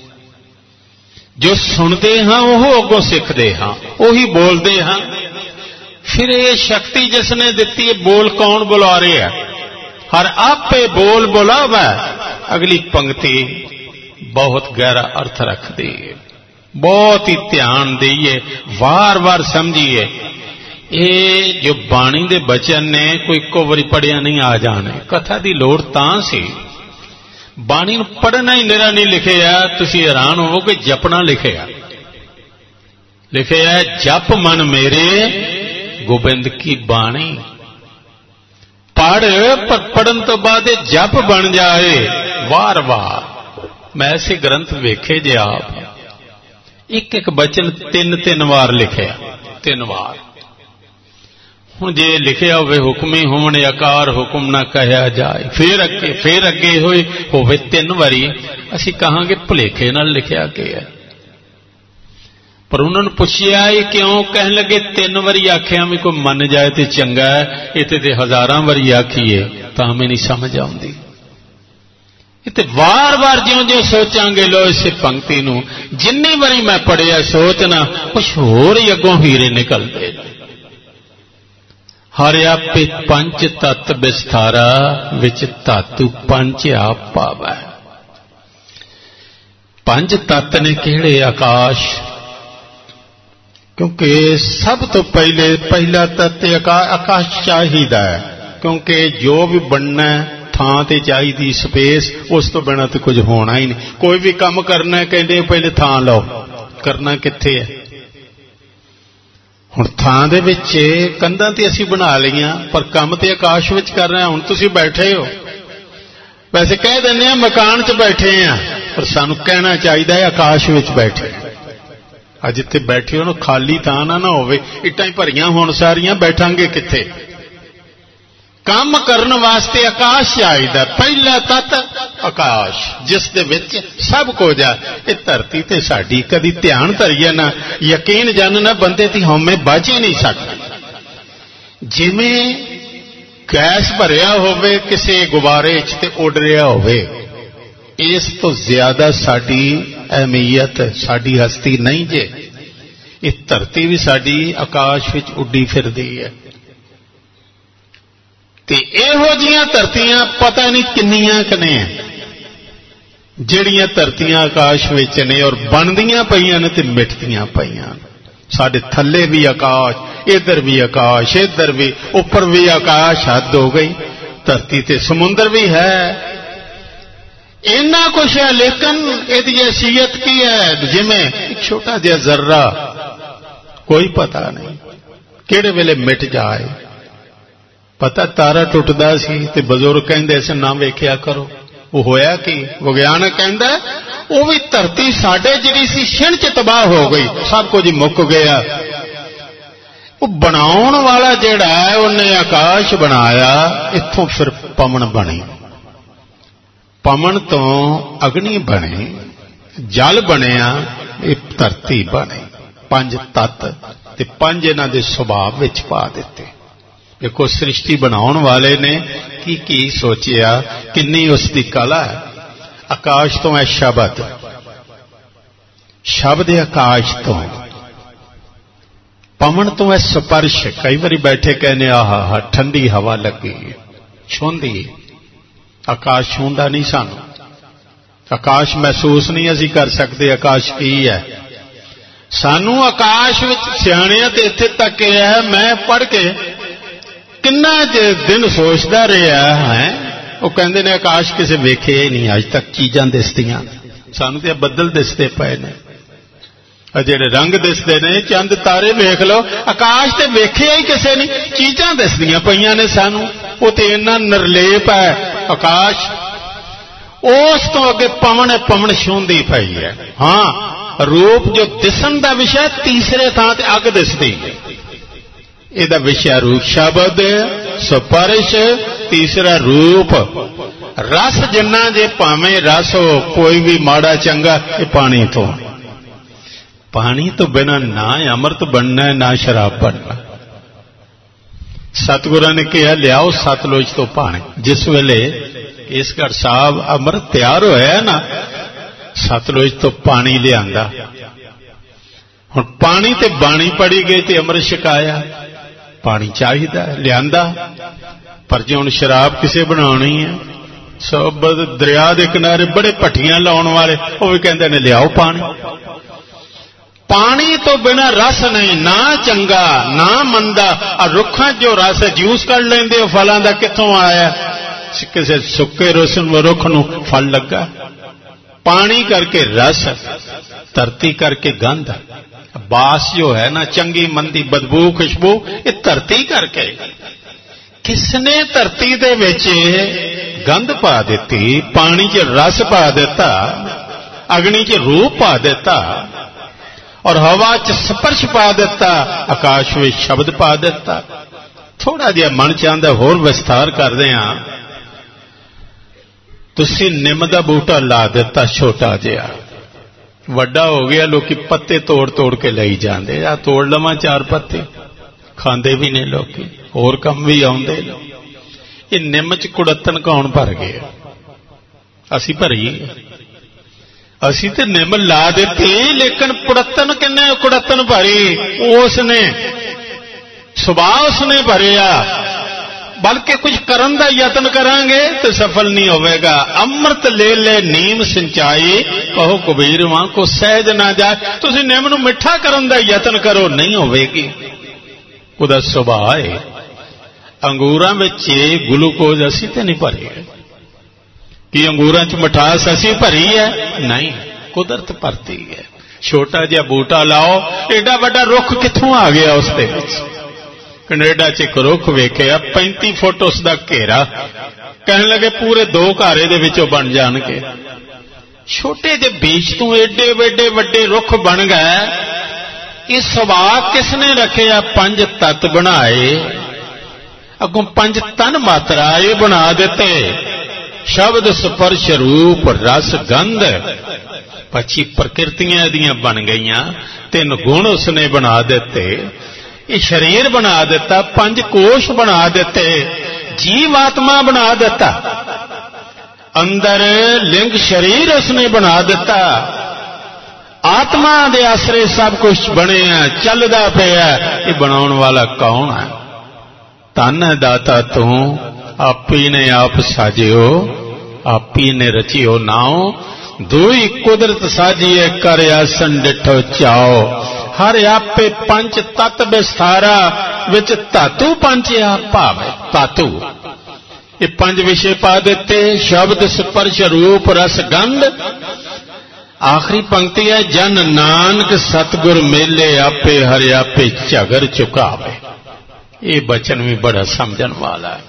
Speaker 1: जो सुनते हाँ वो अगों सीखते हाँ, उही बोलते हाँ। फिर ये शक्ति जिसने दिती है, बोल कौन बुला रहे है? हर आपे बोल बुलावे। अगली पंक्ति बहुत गहरा अर्थ रखती है, बहुत ही ध्यान दईए, वार वार समझिए। ये जो बाणी दे बचन ने कोई इक्को वारी पढ़िया नहीं आ जाने, कथा दी लोड़ तां सी। बाणी नूं पढ़ना ही निरा नहीं लिखिया, तुसीं हैरान होवोगे, जपना लिखिया। लिखिया जप मन मेरे गोबिंद की बाणी। पढ़, पर पढ़न तो बाद जप बन जाए वार वार। मैं ऐसे ग्रंथ वेखे जे आप एक एक बचन 3-3 वार लिखिया, 3 वार। हुण जे लिखिया होवे हुक्मी होवण आकार हुक्म ना कहा जाए, फिर अगे होवे 3 वारी, असी कहांगे भुलेखे नाल लिखिया गया। पर उन्होंने पुछया ये क्यों? कहन लगे 3 वारी आखिया भी कोई मन जाए तो चंगा है, इत्थे ते 1000 वारी आखीए तां हमें नहीं समझ आउंदी। इत्थे वार वार ज्यों ज्यों सोचांगे, लो इस पंक्ति नूं जिन्नी वारी मैं पढ़िया सोचना कुछ होर ही अगों हीरे निकलदे। हर आपे पंच तत्त विस्तारा, विच धातु पंच आप पावै। 5 तत्त ने किहड़े? आकाश, क्योंकि सब तो पहला तत्त आकाश चाहिदा है, क्योंकि जो भी बनना थां ते चाहिदी स्पेस, उस तो बिना तो कुछ होना ही नहीं। कोई भी काम करना है कहते पहले थां लो, करना कित्थे है? हुण थां दे विच कंधां ते असीं बना लईआं, पर काम ते आकाश विच कर रहे हैं। हुण तुसीं बैठे हो, वैसे कह दिंदे आ मकान च बैठे हैं, पर सानूं कहना चाहिदा है आकाश विच बैठे। अज जिथे बैठे हो खाली थां ना होवे, इट्टां ही भरियां होण सारियां, बैठांगे कित्थे? काम करने वास्ते आकाश चाहिए। पहला तत्त आकाश जिस दे विच सब कुछ आ। ये धरती ते साडी कदी ध्यान धरिए ना यकीन जानना बंदे दी हमें बच ही नहीं सकती। जिवें गैस भरिया होवे किसी गुबारे च ते उड़ रहा होवे, इस तो ज्यादा साडी अहमियत साडी हस्ती नहीं जे। इस धरती भी साडी आकाश विच उड्डी फिरदी है ते इहो जिहियां धरतियां पता नहीं किन्नियां क ने जिहड़ियां धरतियां आकाश विच ने और बनदियां पईयां ने ते मिटदियां पईयां। साडे थल्ले भी आकाश, इधर भी आकाश, इधर भी, ऊपर भी आकाश। हद हो गई। धरती ते समुंदर भी है, इन्ना कुछ है, लेकिन इहदी हैसियत की है? जिवें एक छोटा जिहा जर्रा, कोई पता नहीं किहड़े वेले मिट जाए। पता तारा टुटदा सी ते बजुर्ग कहंदे सी ना वेखिया करो। वो होया कि विज्ञान कहंदा वो भी धरती साडे जिहड़ी सी छिण च तबाह हो गई, सब कुछ मुक गया। वो बनाउण वाला जिहड़ा है उन्हें आकाश बनाया, इत्थों फिर पवन बनी, पवन तो अग्नि बने, जल बनिया, धरती बनी। 5 तत्त ते 5 इन्हां दे सुभाव विच पा दिते। देखो सृष्टि बनाउण वाले ने की सोचिया, किन्नी उसकी कला है। आकाश तो है शब्द, शब्द आकाश तो, पवन तो है स्पर्श। कई बार बैठे कहने आहा ठंडी हवा लगी छूंदी, आकाश छूंदा नहीं सानू, आकाश महसूस नहीं असी कर सकते आकाश की है। सानू आकाश विच सियाणियां ते इत्थे तक है, मैं पढ़ के किन्ना दिन सोचता रहा है। वो कहते ने आकाश किसे वेखे ही नहीं अज तक, चीजां दिसदियां सानू ते बदल दिसते पे ने, जेड़े रंग दिसते ने, चंद तारे वेख लो, आकाश ते वेखे ही किसे नहीं, चीजां दिसदियां पईयां ने सानू। वो ते इन्ना निर्लेप है आकाश। उस तो अगे पवन पवन छूंदी पई है। हाँ, रूप जो दिसन दा विषय तीसरे थां ते अग दिसदी है। इहदा विषय रूप शब्द, स्पर्श, तीसरा रूप। रस जिन्ना जे भावें रस हो कोई भी माड़ा चंगा, ये पानी तो, पानी तो बिना ना अमृत बनना है ना शराब बनना। सतगुरां ने कहा लियाओ सतलुज तो पानी। जिस वेले केसगढ़ साहब अमृत तैयार होया ना, सतलुज तो पानी लियांदा। हुण पानी ते बाणी पड़ी गई ते अमृत छकाया, पानी चाहिदा लियांदा। पर जे हुण शराब किसे बनाउणी है, सब दरिया के किनारे बड़े भट्टियां लाउण वाले वो भी कहंदे ने लियाओ पानी। पानी तो बिना रस नहीं, ना चंगा ना मंदा। और रुखां जो रस जूस कढ़ लेंदे हो फलां दा, कित्थों आया? किसी सुके रुख नूं फल लगा। पानी करके रस, धरती करके गंध, बास जो है ना चंगी मंदी बदबू खुशबू, ये धरती करके। किसने धरती दे विच गंध पा दी, पानी च रस पा दिता, अग्नि च रूप पा दिता, और हवा च स्पर्श पा दिता, आकाश में शब्द पा दिता। थोड़ा जिहा मन चाहता होर विस्तार करदे हां। तुसी निम दा बूटा ला दिता छोटा जिहा, वड्डा हो गया, लोग पत्ते तोड़ तोड़ के लाई जाते। आ तोड़ लवां 4 पत्ते, खांदे भी ने लोग, होर कम भी आउंदे। ये निम च कुड़त्तन कौन भर गए? असी भरी, असी तो निम ला दी, लेकिन कुड़त्तन किन्ने कुड़त्तन भरी? उसने सुभाव उसने भरिया। बल्कि कुछ करन दा यत्न करांगे तो सफल नहीं होगा। अमृत ले ले नीम सिंचाई, कहो कबीर वां को सहज ना जाए। तुसी निम नूं मिठा करन दा यत्न करो, नहीं होवेगी। उहदा सुभाव है। अंगूरां विच ग्लूकोज असी ते नहीं भरे कि अंगूरां च मिठास असी भरी है? नहीं, कुदरत भरती है। छोटा जिहा बूटा लाओ, एडा वड्डा रुख कित्थों आ गया? उस दे विच कनेडा च एक रुख वेखिया, 35 फुट उसका घेरा, कहने लगे पूरे 2 घारे दे विचों बन जाणगे। छोटे जे बीज तो एडे वेडे वड्डे रुख बन गए। ये सुभाव किसने रखे? 5 तत्त बनाए। अगों 5 तन मात्रा ये बना देते, शब्द स्पर्श रूप रस गंध, पछी प्रकृतियां दियां बन गईयां, 3 गुण उसने बना देते, ये शरीर बना दिता, 5 कोश बना देते, जीव आत्मा बना दिता, अंदर लिंग शरीर उसने बना दिता, आत्मा दे आसरे सब कुछ बने चलदा पिया। ये बनाने वाला कौन है? धन है दाता तू, आपी ने आप साजियो, आपी ने रचियो नाओ, दुई कुदरत साजिए कर आसन डिठो चाओ, हर आपे 5 तत्त विस्तारा, विच धातु 5 आप भावे धातु। ये 5 विषय पा देते, शब्द स्पर्श रूप रस गंध। आखिरी पंक्ति है, जन नानक सतगुर मेले आपे हर आपे झगर चुकावे। ये बचन भी बड़ा समझन वाला है।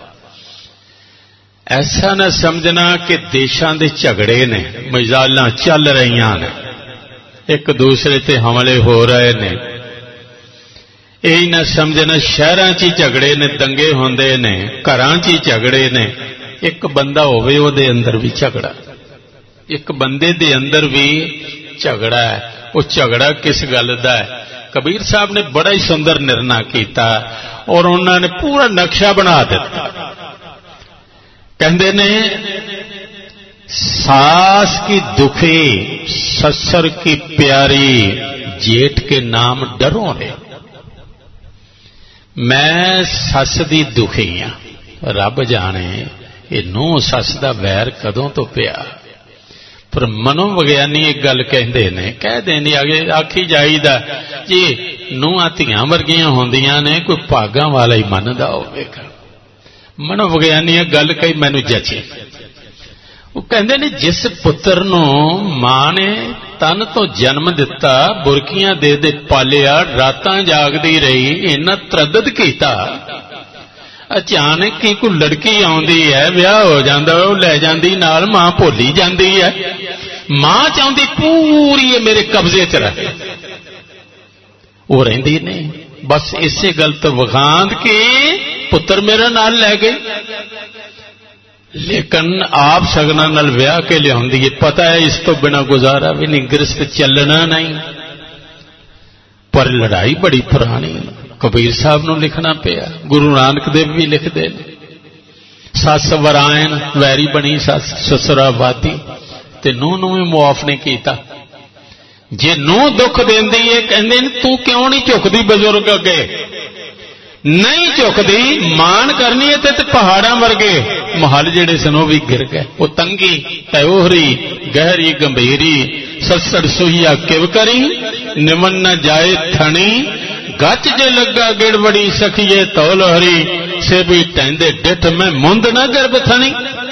Speaker 1: ऐसा न समझना कि देशां दे झगड़े ने, मिसालां चल रही ने, एक दूसरे ते हमले हो रहे ने। यही न समझना शहरां च झगड़े ने, दंगे होंदे ने, घरां च झगड़े ने। एक बंदा होवे उहदे अंदर भी झगड़ा, एक बंदे दे अंदर भी झगड़ा है। वो झगड़ा किस गल दा है? कबीर साहब ने बड़ा ही सुंदर निर्णय किया और उन्होंने पूरा नक्शा बना दिता। कहते ने, सास की दुखी ससुर की प्यारी, जेठ के नाम डरो रे। मैं सस दी दुखी हाँ, रब जाने ये नूह सस दा वैर कदों तो पिया। पर मनोविग्यानी एक गल कहते ने, कह देने आगे आखी जाईदा जी नूहां धियां वर्गियां होंदियां ने, कोई भागां वाला ही मनदा होवेगा। मनोविग्यानी एक गल कही मैनू जची। वो कहते ने, जिस पुत्र नूं मां ने तन तो जन्म दिता, बुरकियां दे दे पालिया, रातां जागदी रही, इन्ना तरद्दद कीता, अचानक ही कोई लड़की आउंदी है, ब्याह हो जांदा, वो लै जांदी नाल, मां भुल्ली जांदी है। मां चाहुंदी पूरी ये मेरे कब्जे च रहे, वो रहिंदी नहीं। बस इसे गल तो वखांद के पुत्र मेरा नाल लै गई, लेकिन आप सगना नाल ब्याह के लियाउंदी है। पता है इस तो बिना गुजारा भी नहीं, गृहस्थ चलना नहीं। पर लड़ाई बड़ी पुरानी, कबीर साहब नूं लिखना पिया, गुरु नानक देव भी लिखते हैं। सस वरायन वैरी बनी सस, ससुरावादी, ते नूह नूं भी मुआफ नहीं कीता। जे नूह दुख देंदी है, कहंदे ने तू क्यों नहीं झुकदी बजुर्ग अगे? नहीं झुकदी, मान करनी है ते पहाड़ां वर्गे महल जेड़े सन वो भी गिर गए। वो तंगी तयोहरी गहरी गंभीरी, ससड़ सुहिया किव करी, निमन न जाए थनी, गच जे लगा गिड़बड़ी सखिए तौल हरी, से भी टहंदे डिठ में मुंद न गर्भ थनी।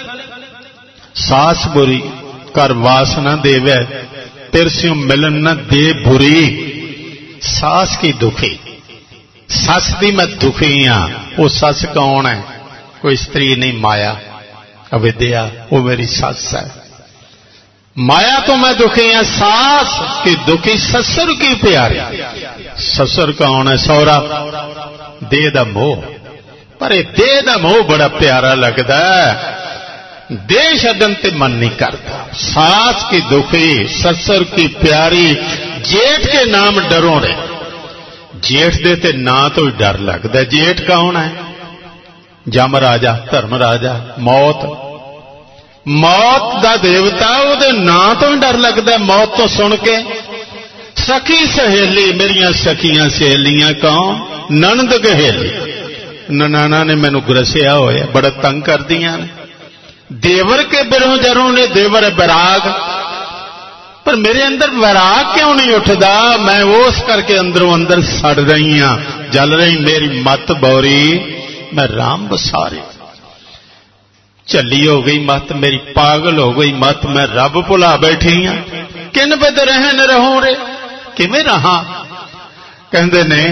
Speaker 1: सास बुरी कर वास न देवे, तिरस्यों मिलन न दे बुरी। सास की दुखी, सस दी मैं दुखी हाँ। वो सस कौन है? कोई स्त्री नहीं, माया अविद्या, वो मेरी सस है। माया तो मैं दुखी है, सास की दुखी, ससुर की प्यारी। ससुर कौन है? सौरा, देह दा मोह। पर देह दा मोह बड़ा प्यारा लगता है, देह छड्डन ते मन नहीं करता। सास की दुखी, ससुर की प्यारी, जेठ के नाम डरो रे। जेठ दे ते ना तो ही डर लगता है। जेठ कौन है? जम राजा, धर्म राजा, मौत, मौत दा देवता, उहदे नां तो ही डर लगता है। मौत तो सुन के सखी सहेली, मेरियां सखियां सहेलियां कौन? ननद गहेली, ननाना ने मैनू ग्रसिया होया, बड़ा तंग कर दियां ने। देवर के बिरों जरों ने, देवर बैराग, पर मेरे अंदर वैराग क्यों नहीं उठदा? मैं उस करके अंदरों अंदर सड़ रही हां, जल रही मेरी मत बौरी, मैं राम बसारे। झली हो गई मत मेरी, पागल हो गई मत, मैं रब भुला बैठी हां। किन बिद रहन रहो रे, किवें रहा? कहंदे ने,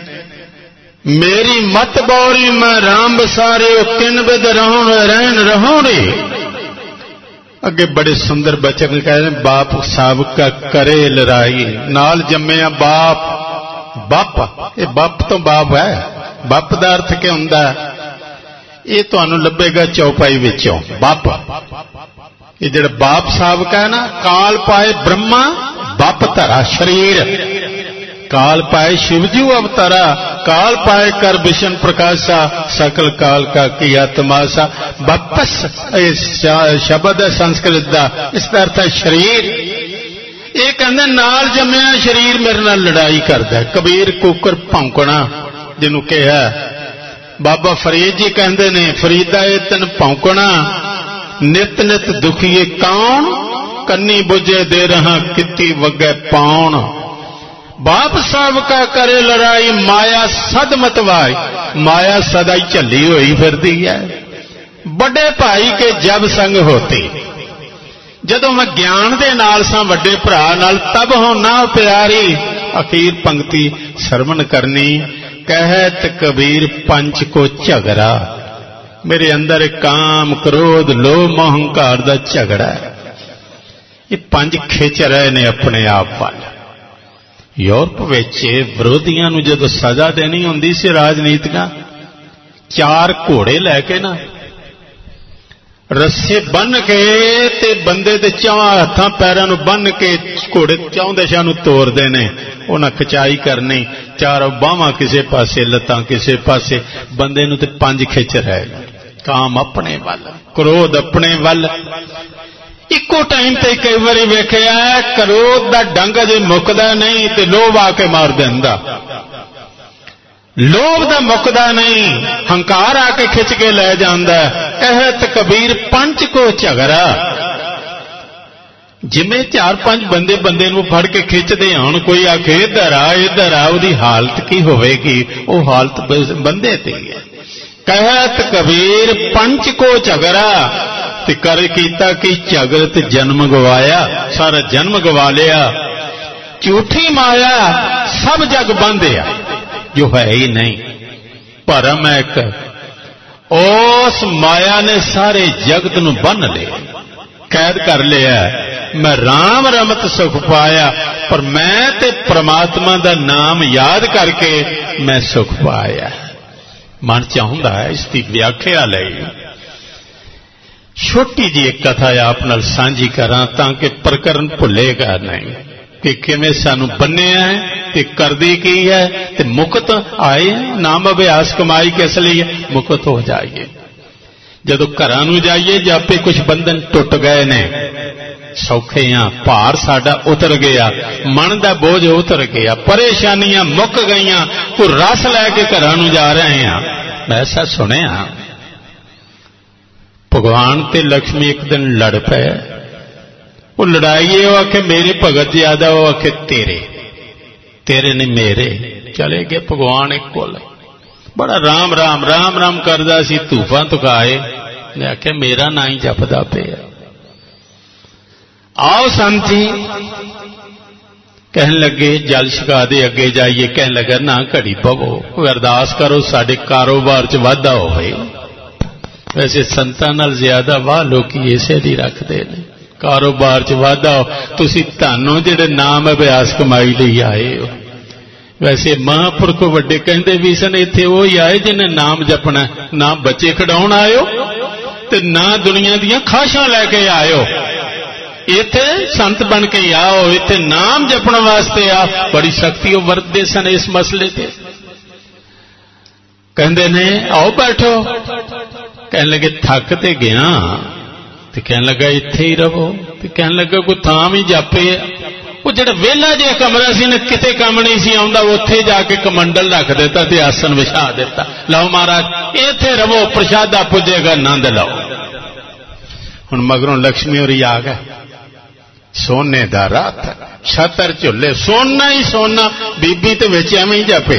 Speaker 1: मेरी मत बौरी मैं राम बसारे, किन बिद रहन रहो रे। अगे बड़े सुंदर बचन कह रहे, बाप साहब का करे लड़ाई, नाल जम्मिया बाप। बाप, ये बाप तो बाप है, बाप दा अर्थ क्या हुंदा है? ये तुहानूं लभेगा चौपाई विचों बाप। ये जिहड़ा बाप साहब का है ना, काल पाए ब्रह्मा बाप धरा शरीर, काल पाए शिवजू अवतारा, काल पाए कर विशन प्रकाशा, सकल काल का किया तमाशा। वापस शब्द है संस्कृत का, इसका अर्थ है शरीर। ये कहते नाल जमया शरीर मेरे नाल लड़ाई करता है। कबीर कुकर भौंकना जिन्हों कहा, बाबा फरीद जी कहते ने फरीदा ये तन भौंकना, नित नित दुखीए कौन, कन्नी बुझे दे रहा किती वगे पाउन। बाप साहब का करे लड़ाई माया सद मतवाई, माया सदा ही झली हुई फिरती है। बड़े भाई के जब संग होती, जदों मैं ज्ञान दे नाल सां वड्डे भरा नाल, तब होना प्यारी। अखीर पंक्ति सरवण करनी, कहत कबीर पंच को झगड़ा। मेरे अंदर काम क्रोध लोभ मोह अहंकार दा झगड़ा है। ये पंज खिच रहे ने अपने आप वाल। यूरोप विच विरोधियां नूं जदों सजा देनी हुंदी सी राजनीतिकां, चार घोड़े लैके ना रस्से बन के ते बंदे दे चौहां हत्थां पैरां नूं बन के घोड़े चौं दिशा नूं तोरदे ने। उन्हां खिचाई करनी, चारों बाहां किसे पासे लत्तां किसे पासे, बंदे नूं ते पंज खिच रहे। काम अपने वल, क्रोध अपने वल। इको टाइम ते कई बारी वेखिया क्रोध दा डंग जे मुकदा नहीं ते लोभ आके मार दिंदा, लोभ दा मुकदा नहीं, हंकार आके खिंच के ले जांदा। कहत कबीर पंच को झगड़ा। जिमें चार पांच बंदे बंदे नूं फड़ के खिंचदे होण, कोई आखे इधर आ, उहदी हालत की होवेगी? वह हालत बंदे ते है। कहत कबीर पंच को झगड़ा, ते कर कीता कि झगड़ ते जन्म गवाया, सारा जन्म गवा लिया। झूठी माया सब जग बंधिया, जो है ही नहीं। भरम है एक, उस माया ने सारे जगत नूं बन लिया, कैद कर लिया। मैं राम रमत सुख पाया, पर मैं ते परमात्मा दा नाम याद करके मैं सुख पाया। मन चाहुंदा है इसकी व्याख्या लई छोटी जी एक कथा आप नाल सांझी करा, ताकि प्रकरण भुलेगा नहीं कि किवें सानू बन्निया है ते करदी की है ते मुक्त आए। नाम अभ्यास कमाई किस लिए? मुक्त हो जाइए। जदों घरां नूं जाइए जापे कुछ बंधन टुट गए ने, सौखे हाँ, भार साडा उतर गया, मन दा बोझ उतर गया, परेशानियां मुक गईयां, कोई रस लैके घरां नूं जा रहे हैं। मैं ऐसा सुनिया भगवान ते लक्ष्मी एक दिन लड़ पे। वो लड़ाई है, वो आखे मेरे भगत ज्यादा, वो आखे तेरे, तेरे ने मेरे। चले गए भगवान एक कोल, बड़ा राम राम राम राम करदा सी, धूफां तुकाए। मैं आखे मेरा ना ही जपदा पे। आओ संत जी, कहने लगे जल छका दे अगे जाइए। कहने लगा ना घड़ी पवो, अरदास करो साडे कारोबार च वाधा होवे। वैसे संतां नाल ज्यादा वाह लोग इसे दी रखते हैं, कारोबार च वाधा हो। तुसी धन जिहड़े नाम अभ्यास कमाई लई आए हो। वैसे महापुरख वड्डे कहंदे भी सन, इत्थे वो ही आए जिन्हें नाम जपना, ना बच्चे खिडाउण आयो ते ना दुनिया दीयां खाशां लैके आयो। इत्थे संत बन के आओ, इत्थे नाम जपण वास्ते आ। बड़ी शक्ति वरतदे सन इस मसले ते। कहंदे ने आओ बैठो। कहने लगे थक ते गया, तो कहने लगा इत्थे ही रहो। तो कहने लगा कोई थां भी जापे। वो जिहड़ा वेला जिहा कमरा सी ना, किते काम नहीं सी आउंदा, उत्थे जाके कमंडल रख दिता ते आसन विछा दिता। लाओ महाराज इत्थे रहो, प्रशादा पुजेगा, आनंद लाओ। हुण मगरों लक्ष्मी होरी आ गए, सोने दा रथ, छतर झुले, सोना ही सोना। बीबी ते विच एवें ही जापे।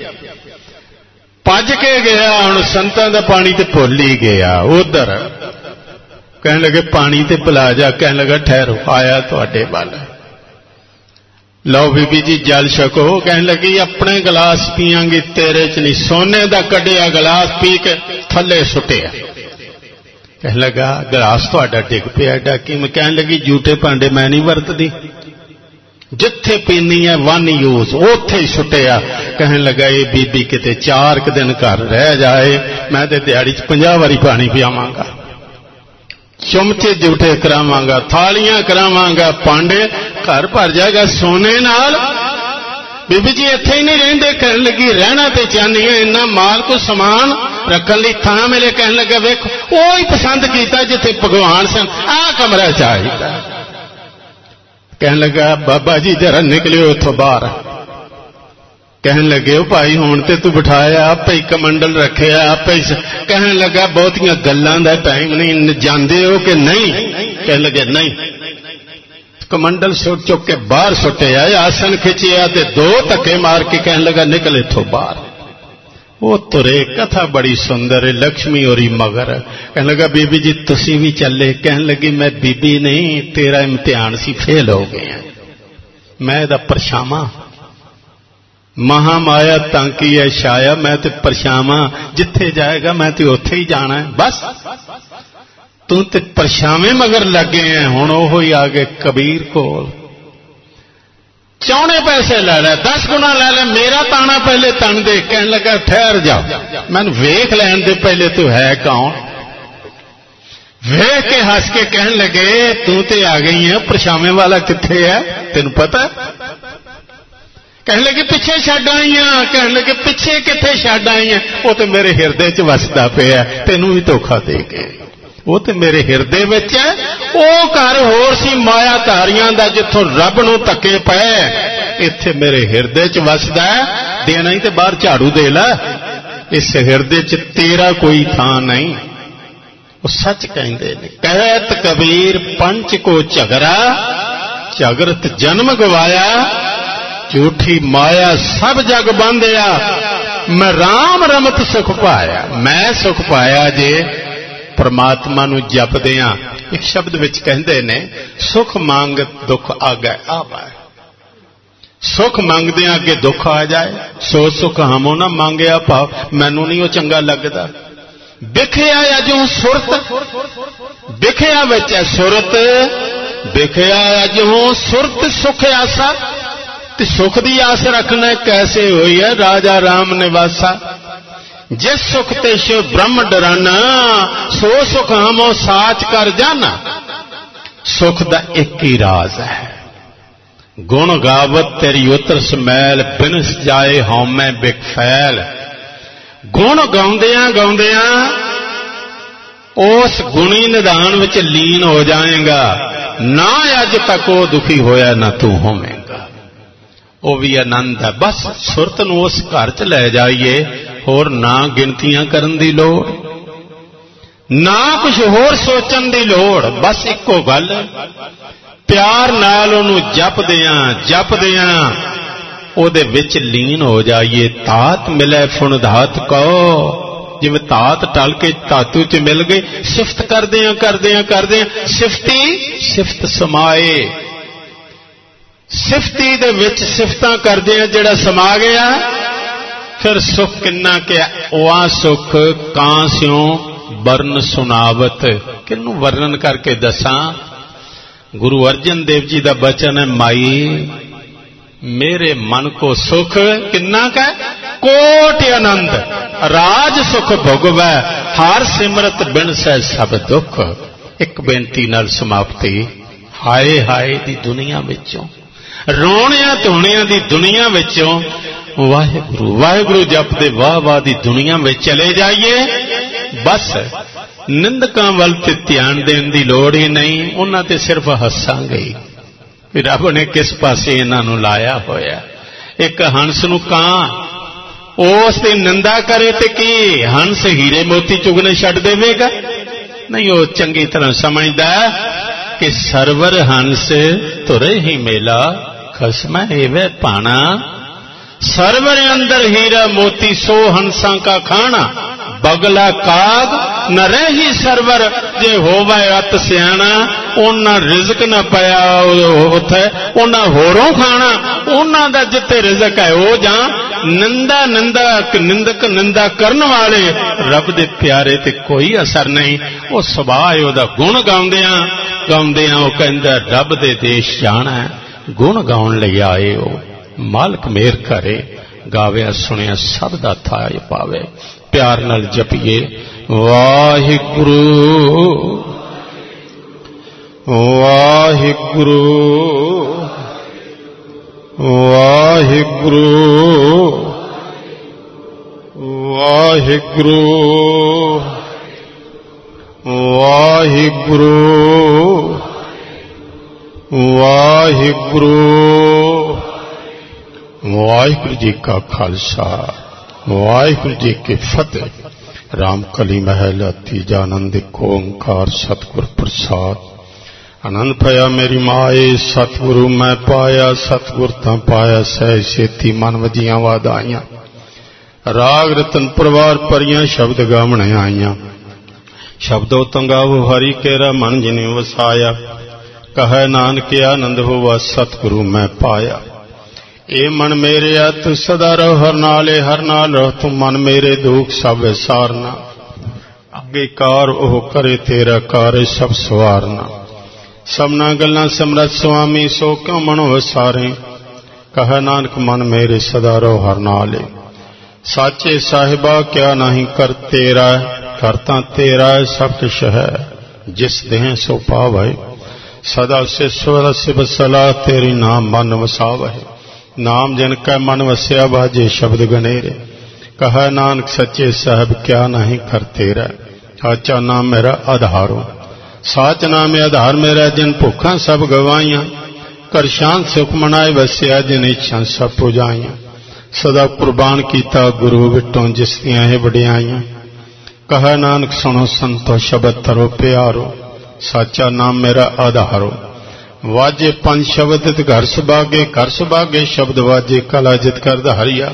Speaker 1: भज के गया, हुण संतां दा पानी ते भुल ही गया। उधर कहने लगे पानी ते पिला जा। कहने लगा ठहरो, आया तुहाडे वल। लो बीबी जी जल छको। कहने लगी अपने गिलास पीआंगी, तेरे च नहीं। सोने दा कढ़िया गिलास पी के थले सुटिया। कहने लगा गिलास तुहाडा डिग पिया एडा किवें? कहने लगी झूठे भांडे मैं नहीं वरतदी। जिथे पीनी है वन यूज उथे ही सुटिया। कहन लगा ये बीबी किते 4 दिन घर रह जाए, मैं तो दिहाड़ी 50 वारी पानी पियावांगा, चुमचे जूठे करावांगा, थालियां करावांगा, पांडे घर भर जाएगा सोने नाल। बीबी जी इत्थे ही नहीं रहिंदे। कहन लगी रहना तो चाहनी है, इन्ना माल को समान रखन लई थां मेरे। कहन लगा वेख वो ही पसंद किया जिथे भगवान सन, आ कमरा चाहिए। कहन लगा बाबा जी जरा निकलियो इत्थों बाहर। कहन लगे भाई हुण ते तू बिठाया आपे ही कमंडल रखे आपे ही। कहन लगा बहुतियां गल्लां दा टाइम नहीं, जांदे हो कि नहीं? कहन लगे नहीं। कमंडल सुट चुक के बाहर सुटिया, आसन खिंचिया ते 2 धक्के मार के कहन लगा निकल इत्थों बाहर। वो तुरे, कथा बड़ी सुंदर है, लक्ष्मी और मगर। कहने लगा बीबी जी तुसी भी चले? कहने लगी मैं बीबी नहीं, तेरा इम्तिहान सी, फेल हो गए। मैं दा परछावां, महामाया तांकी है छाया, मैं तो परछावां, जिथे जाएगा मैं तो उथे ही जाना है। बस तू ते परछावें मगर लगे हैं। हुण ओहो ही आ गए कबीर कोल, चौने पैसे ले ले, 10 गुना ले ले, मेरा ताना पहले तन दे। कहने लगा ठहर जा, मैनू वेख लैन दे पहले, तू है कौन? वेख के हंस के कहने लगे तू ते आ गई है, परछावें वाला किथे है तेनू पता? कहने लगे पिछे छड्ड आई हां। कहने लगे पिछे किथे छड्ड आई है? वो तो मेरे हिरदे च वसदा पिया, तेनू भी धोखा दे के। वो तो मेरे हिरदे विच है। वो घर होर सी माया धारियां दा, जिथों रब नूं धक्के पए, इत्थे मेरे हिरदे च वसदा है। देना ही ते बाहर झाड़ू दे ला, इस हिरदे च तेरा कोई थां नहीं। वो सच कहंदे ने, कहत कबीर पंच को झगड़ा, झगरत जन्म गवाया, झूठी माया सब जग बांधिया, मैं राम रमत सुख पाया। मैं सुख पाया जे परमात्मा नूं जपदे हां। एक शब्द विच कहंदे ने सुख मंग दुख आगे आवे। सुख मंगदे अगे दुख आ जाए, सो सुख हमों ना मांगया भाव, मैनू नहीं वो चंगा लगदा। बिखया अजों सुरत, बिखया विच है सुरत, बिखया अजों सुरत सुख आसा। ते सुख दी आस रखना कैसे हुई है? राजा राम निवासा, जिस सुख ते शिव ब्रह्म डराना, सो सुख हमो साच कर जाना। सुख दा एक ही राज है, गुण गावत तेरी उतर समैल, बिनस जाए हौमै बिक फैल। गुण गाउंदियां गाउंदियां उस गुणी निधान विच लीन हो जाएगा। ना अज तक वो दुखी होया ना तू होवेगा, वो भी आनंद है। बस सुरत नूं उस घर च लै जाइए, होर ना गिनतियां करन दी लोड़, ना कुछ होर सोचन दी लोड़। बस इक्को गल, प्यार नाल ओनू जपदियां ओदे विच लीन हो जाइए। धात मिले फुण धात कहो, जिवें धात टल के धातु च मिल गई। सिफत करदियां करदियां करदियां सिफती सिफत समाए। सिफती दे विच सिफतां करदियां जिहड़ा समा गया, फिर सुख किन्ना के ओआ सुख कां स्यों वर्ण सुनावत। किनू वर्णन करके दसां? गुरु अर्जन देव जी का बचन है, माई मेरे मन को सुख किन्ना का कोटि आनंद, राज सुख भोगवै, हार सिमरत बिन सै सब दुख। एक बेनती नाल समाप्ति। हाय हाय दी दुनिया विचों, रोणिया धोणिया दी दुनिया विचों वाहिगुरु वाहिगुरु जपदे वाह वाह दी दुनिया में चले जाइए। बस निंदकां वल ते ध्यान देण दी लोड़ ही नहीं, उन्हां ते सिर्फ हसांगे ही। रब ने किस पासे इन्हां नूं लाया होया। एक हंस नूं कां उस दी निंदा करे ते की हंस हीरे मोती चुगने छड्ड देवेगा? नहीं, वो चंगी तरह समझदा कि सरवर हंस तुरे ही मेला, खसमा एवे पाना। सरवर अंदर हीरा मोती सो हंसा का खाना, बगला काग न रही सरवर जे होवे अत सियाणा। उन्ना रिजक न पाया उथे उन्ना होरों खाना, उन्ना दा जिते रिजक है वो जा। निंदा निंदक निंदा करन वाले रब दे प्यारे ते कोई असर नहीं। वो सुभाव ओदा गुण गाउंदियां गाउंदियां वो कहंदा रब दे देश जाना है, गुण गाउण लई आए हो। मालक मेहर करे, गाविया सुनिया सब दा थाय पावे। प्यार नाल जपीए वाहिगुरू वाहिगुरू वाहिगुरू वाहिगुरू वाहिगुरू वाहिगुरू। वाहिगुरू जी का खालसा वाहिगुरू जी की फतेह। राम कली महल तीजा आनंद ओंकार सतगुर प्रसाद। आनंद पाया मेरी माए सतगुरु मैं पाया, सतगुर तां पाया सह छेती मन वजियां वादाइयां। राग रतन परवार परियां शब्द गावण आईयां। शब्दों तंगावो हरि केरा मन जिने वसाया। कह नानक आनंद होवा सतगुरु मैं पाया। ए मन मेरे तू सदा रहो हर नाले, हर नाल रहो तू मन मेरे दुख सब सारना। अगे कार ओह करे तेरा कार सब सवारना। सबना गल्लां समरथ स्वामी सो क्यों मनो वसारे। कह नानक मन मेरे सदा रहो हर नाले। साचे साहिबा क्या नहीं कर तेरा, करता तेरा सब कुछ है जिस देह सो पावे। सदा से स्वर से बसला तेरी नाम मन वसावे। नाम जिनका मन वस्या बाजे शब्द गनेरे। कह नानक सच्चे साहब क्या नहीं कर तेरा। साचा नाम मेरा आधारो, साच नाम आधार मेरा। जिन भुखा सब गवाइया, कर शांत सुख मनाए वस्या। जिन इच्छा सब पुजाइया, सदा कुर्बान किया गुरु विटों जिस दियां है वडियाइयां। कह नानक सुनो संतो शब्द तरो प्यारो, साचा नाम मेरा आधारो। वाजे पंज शब्द घर सुभागे शब्द वाजे कला जित कर दहरिया।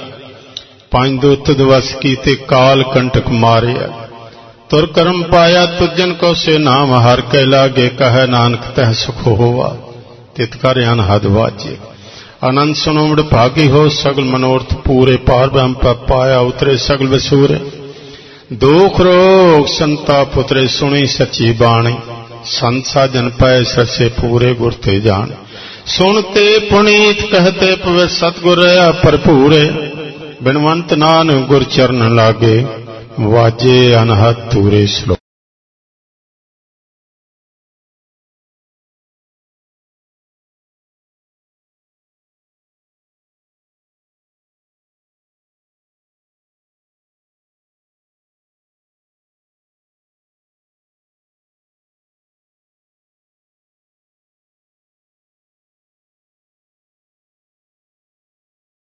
Speaker 1: पंज दूत दिवस की ते काल कंटक मारिया। तुर कर्म पाया तुजन को से नाम हर के लागे। कह नानक तह सुख होवा तित कर अनहद वाजे। आनंद सुनो भागी हो सगल मनोरथ पूरे। पार ब्रह्म पर पाया उतरे सगल वसूरे। दुख रोग संताप उतरे सुनी सच्ची बाणी। संत साजन पाए ससे पूरे गुर ते जान। सुनते पुनीत कहते पवे सतगुर रहा भरपूरे। बिनवंत नान गुर चरण लागे, वाजे अनहद तूरे श्लोक।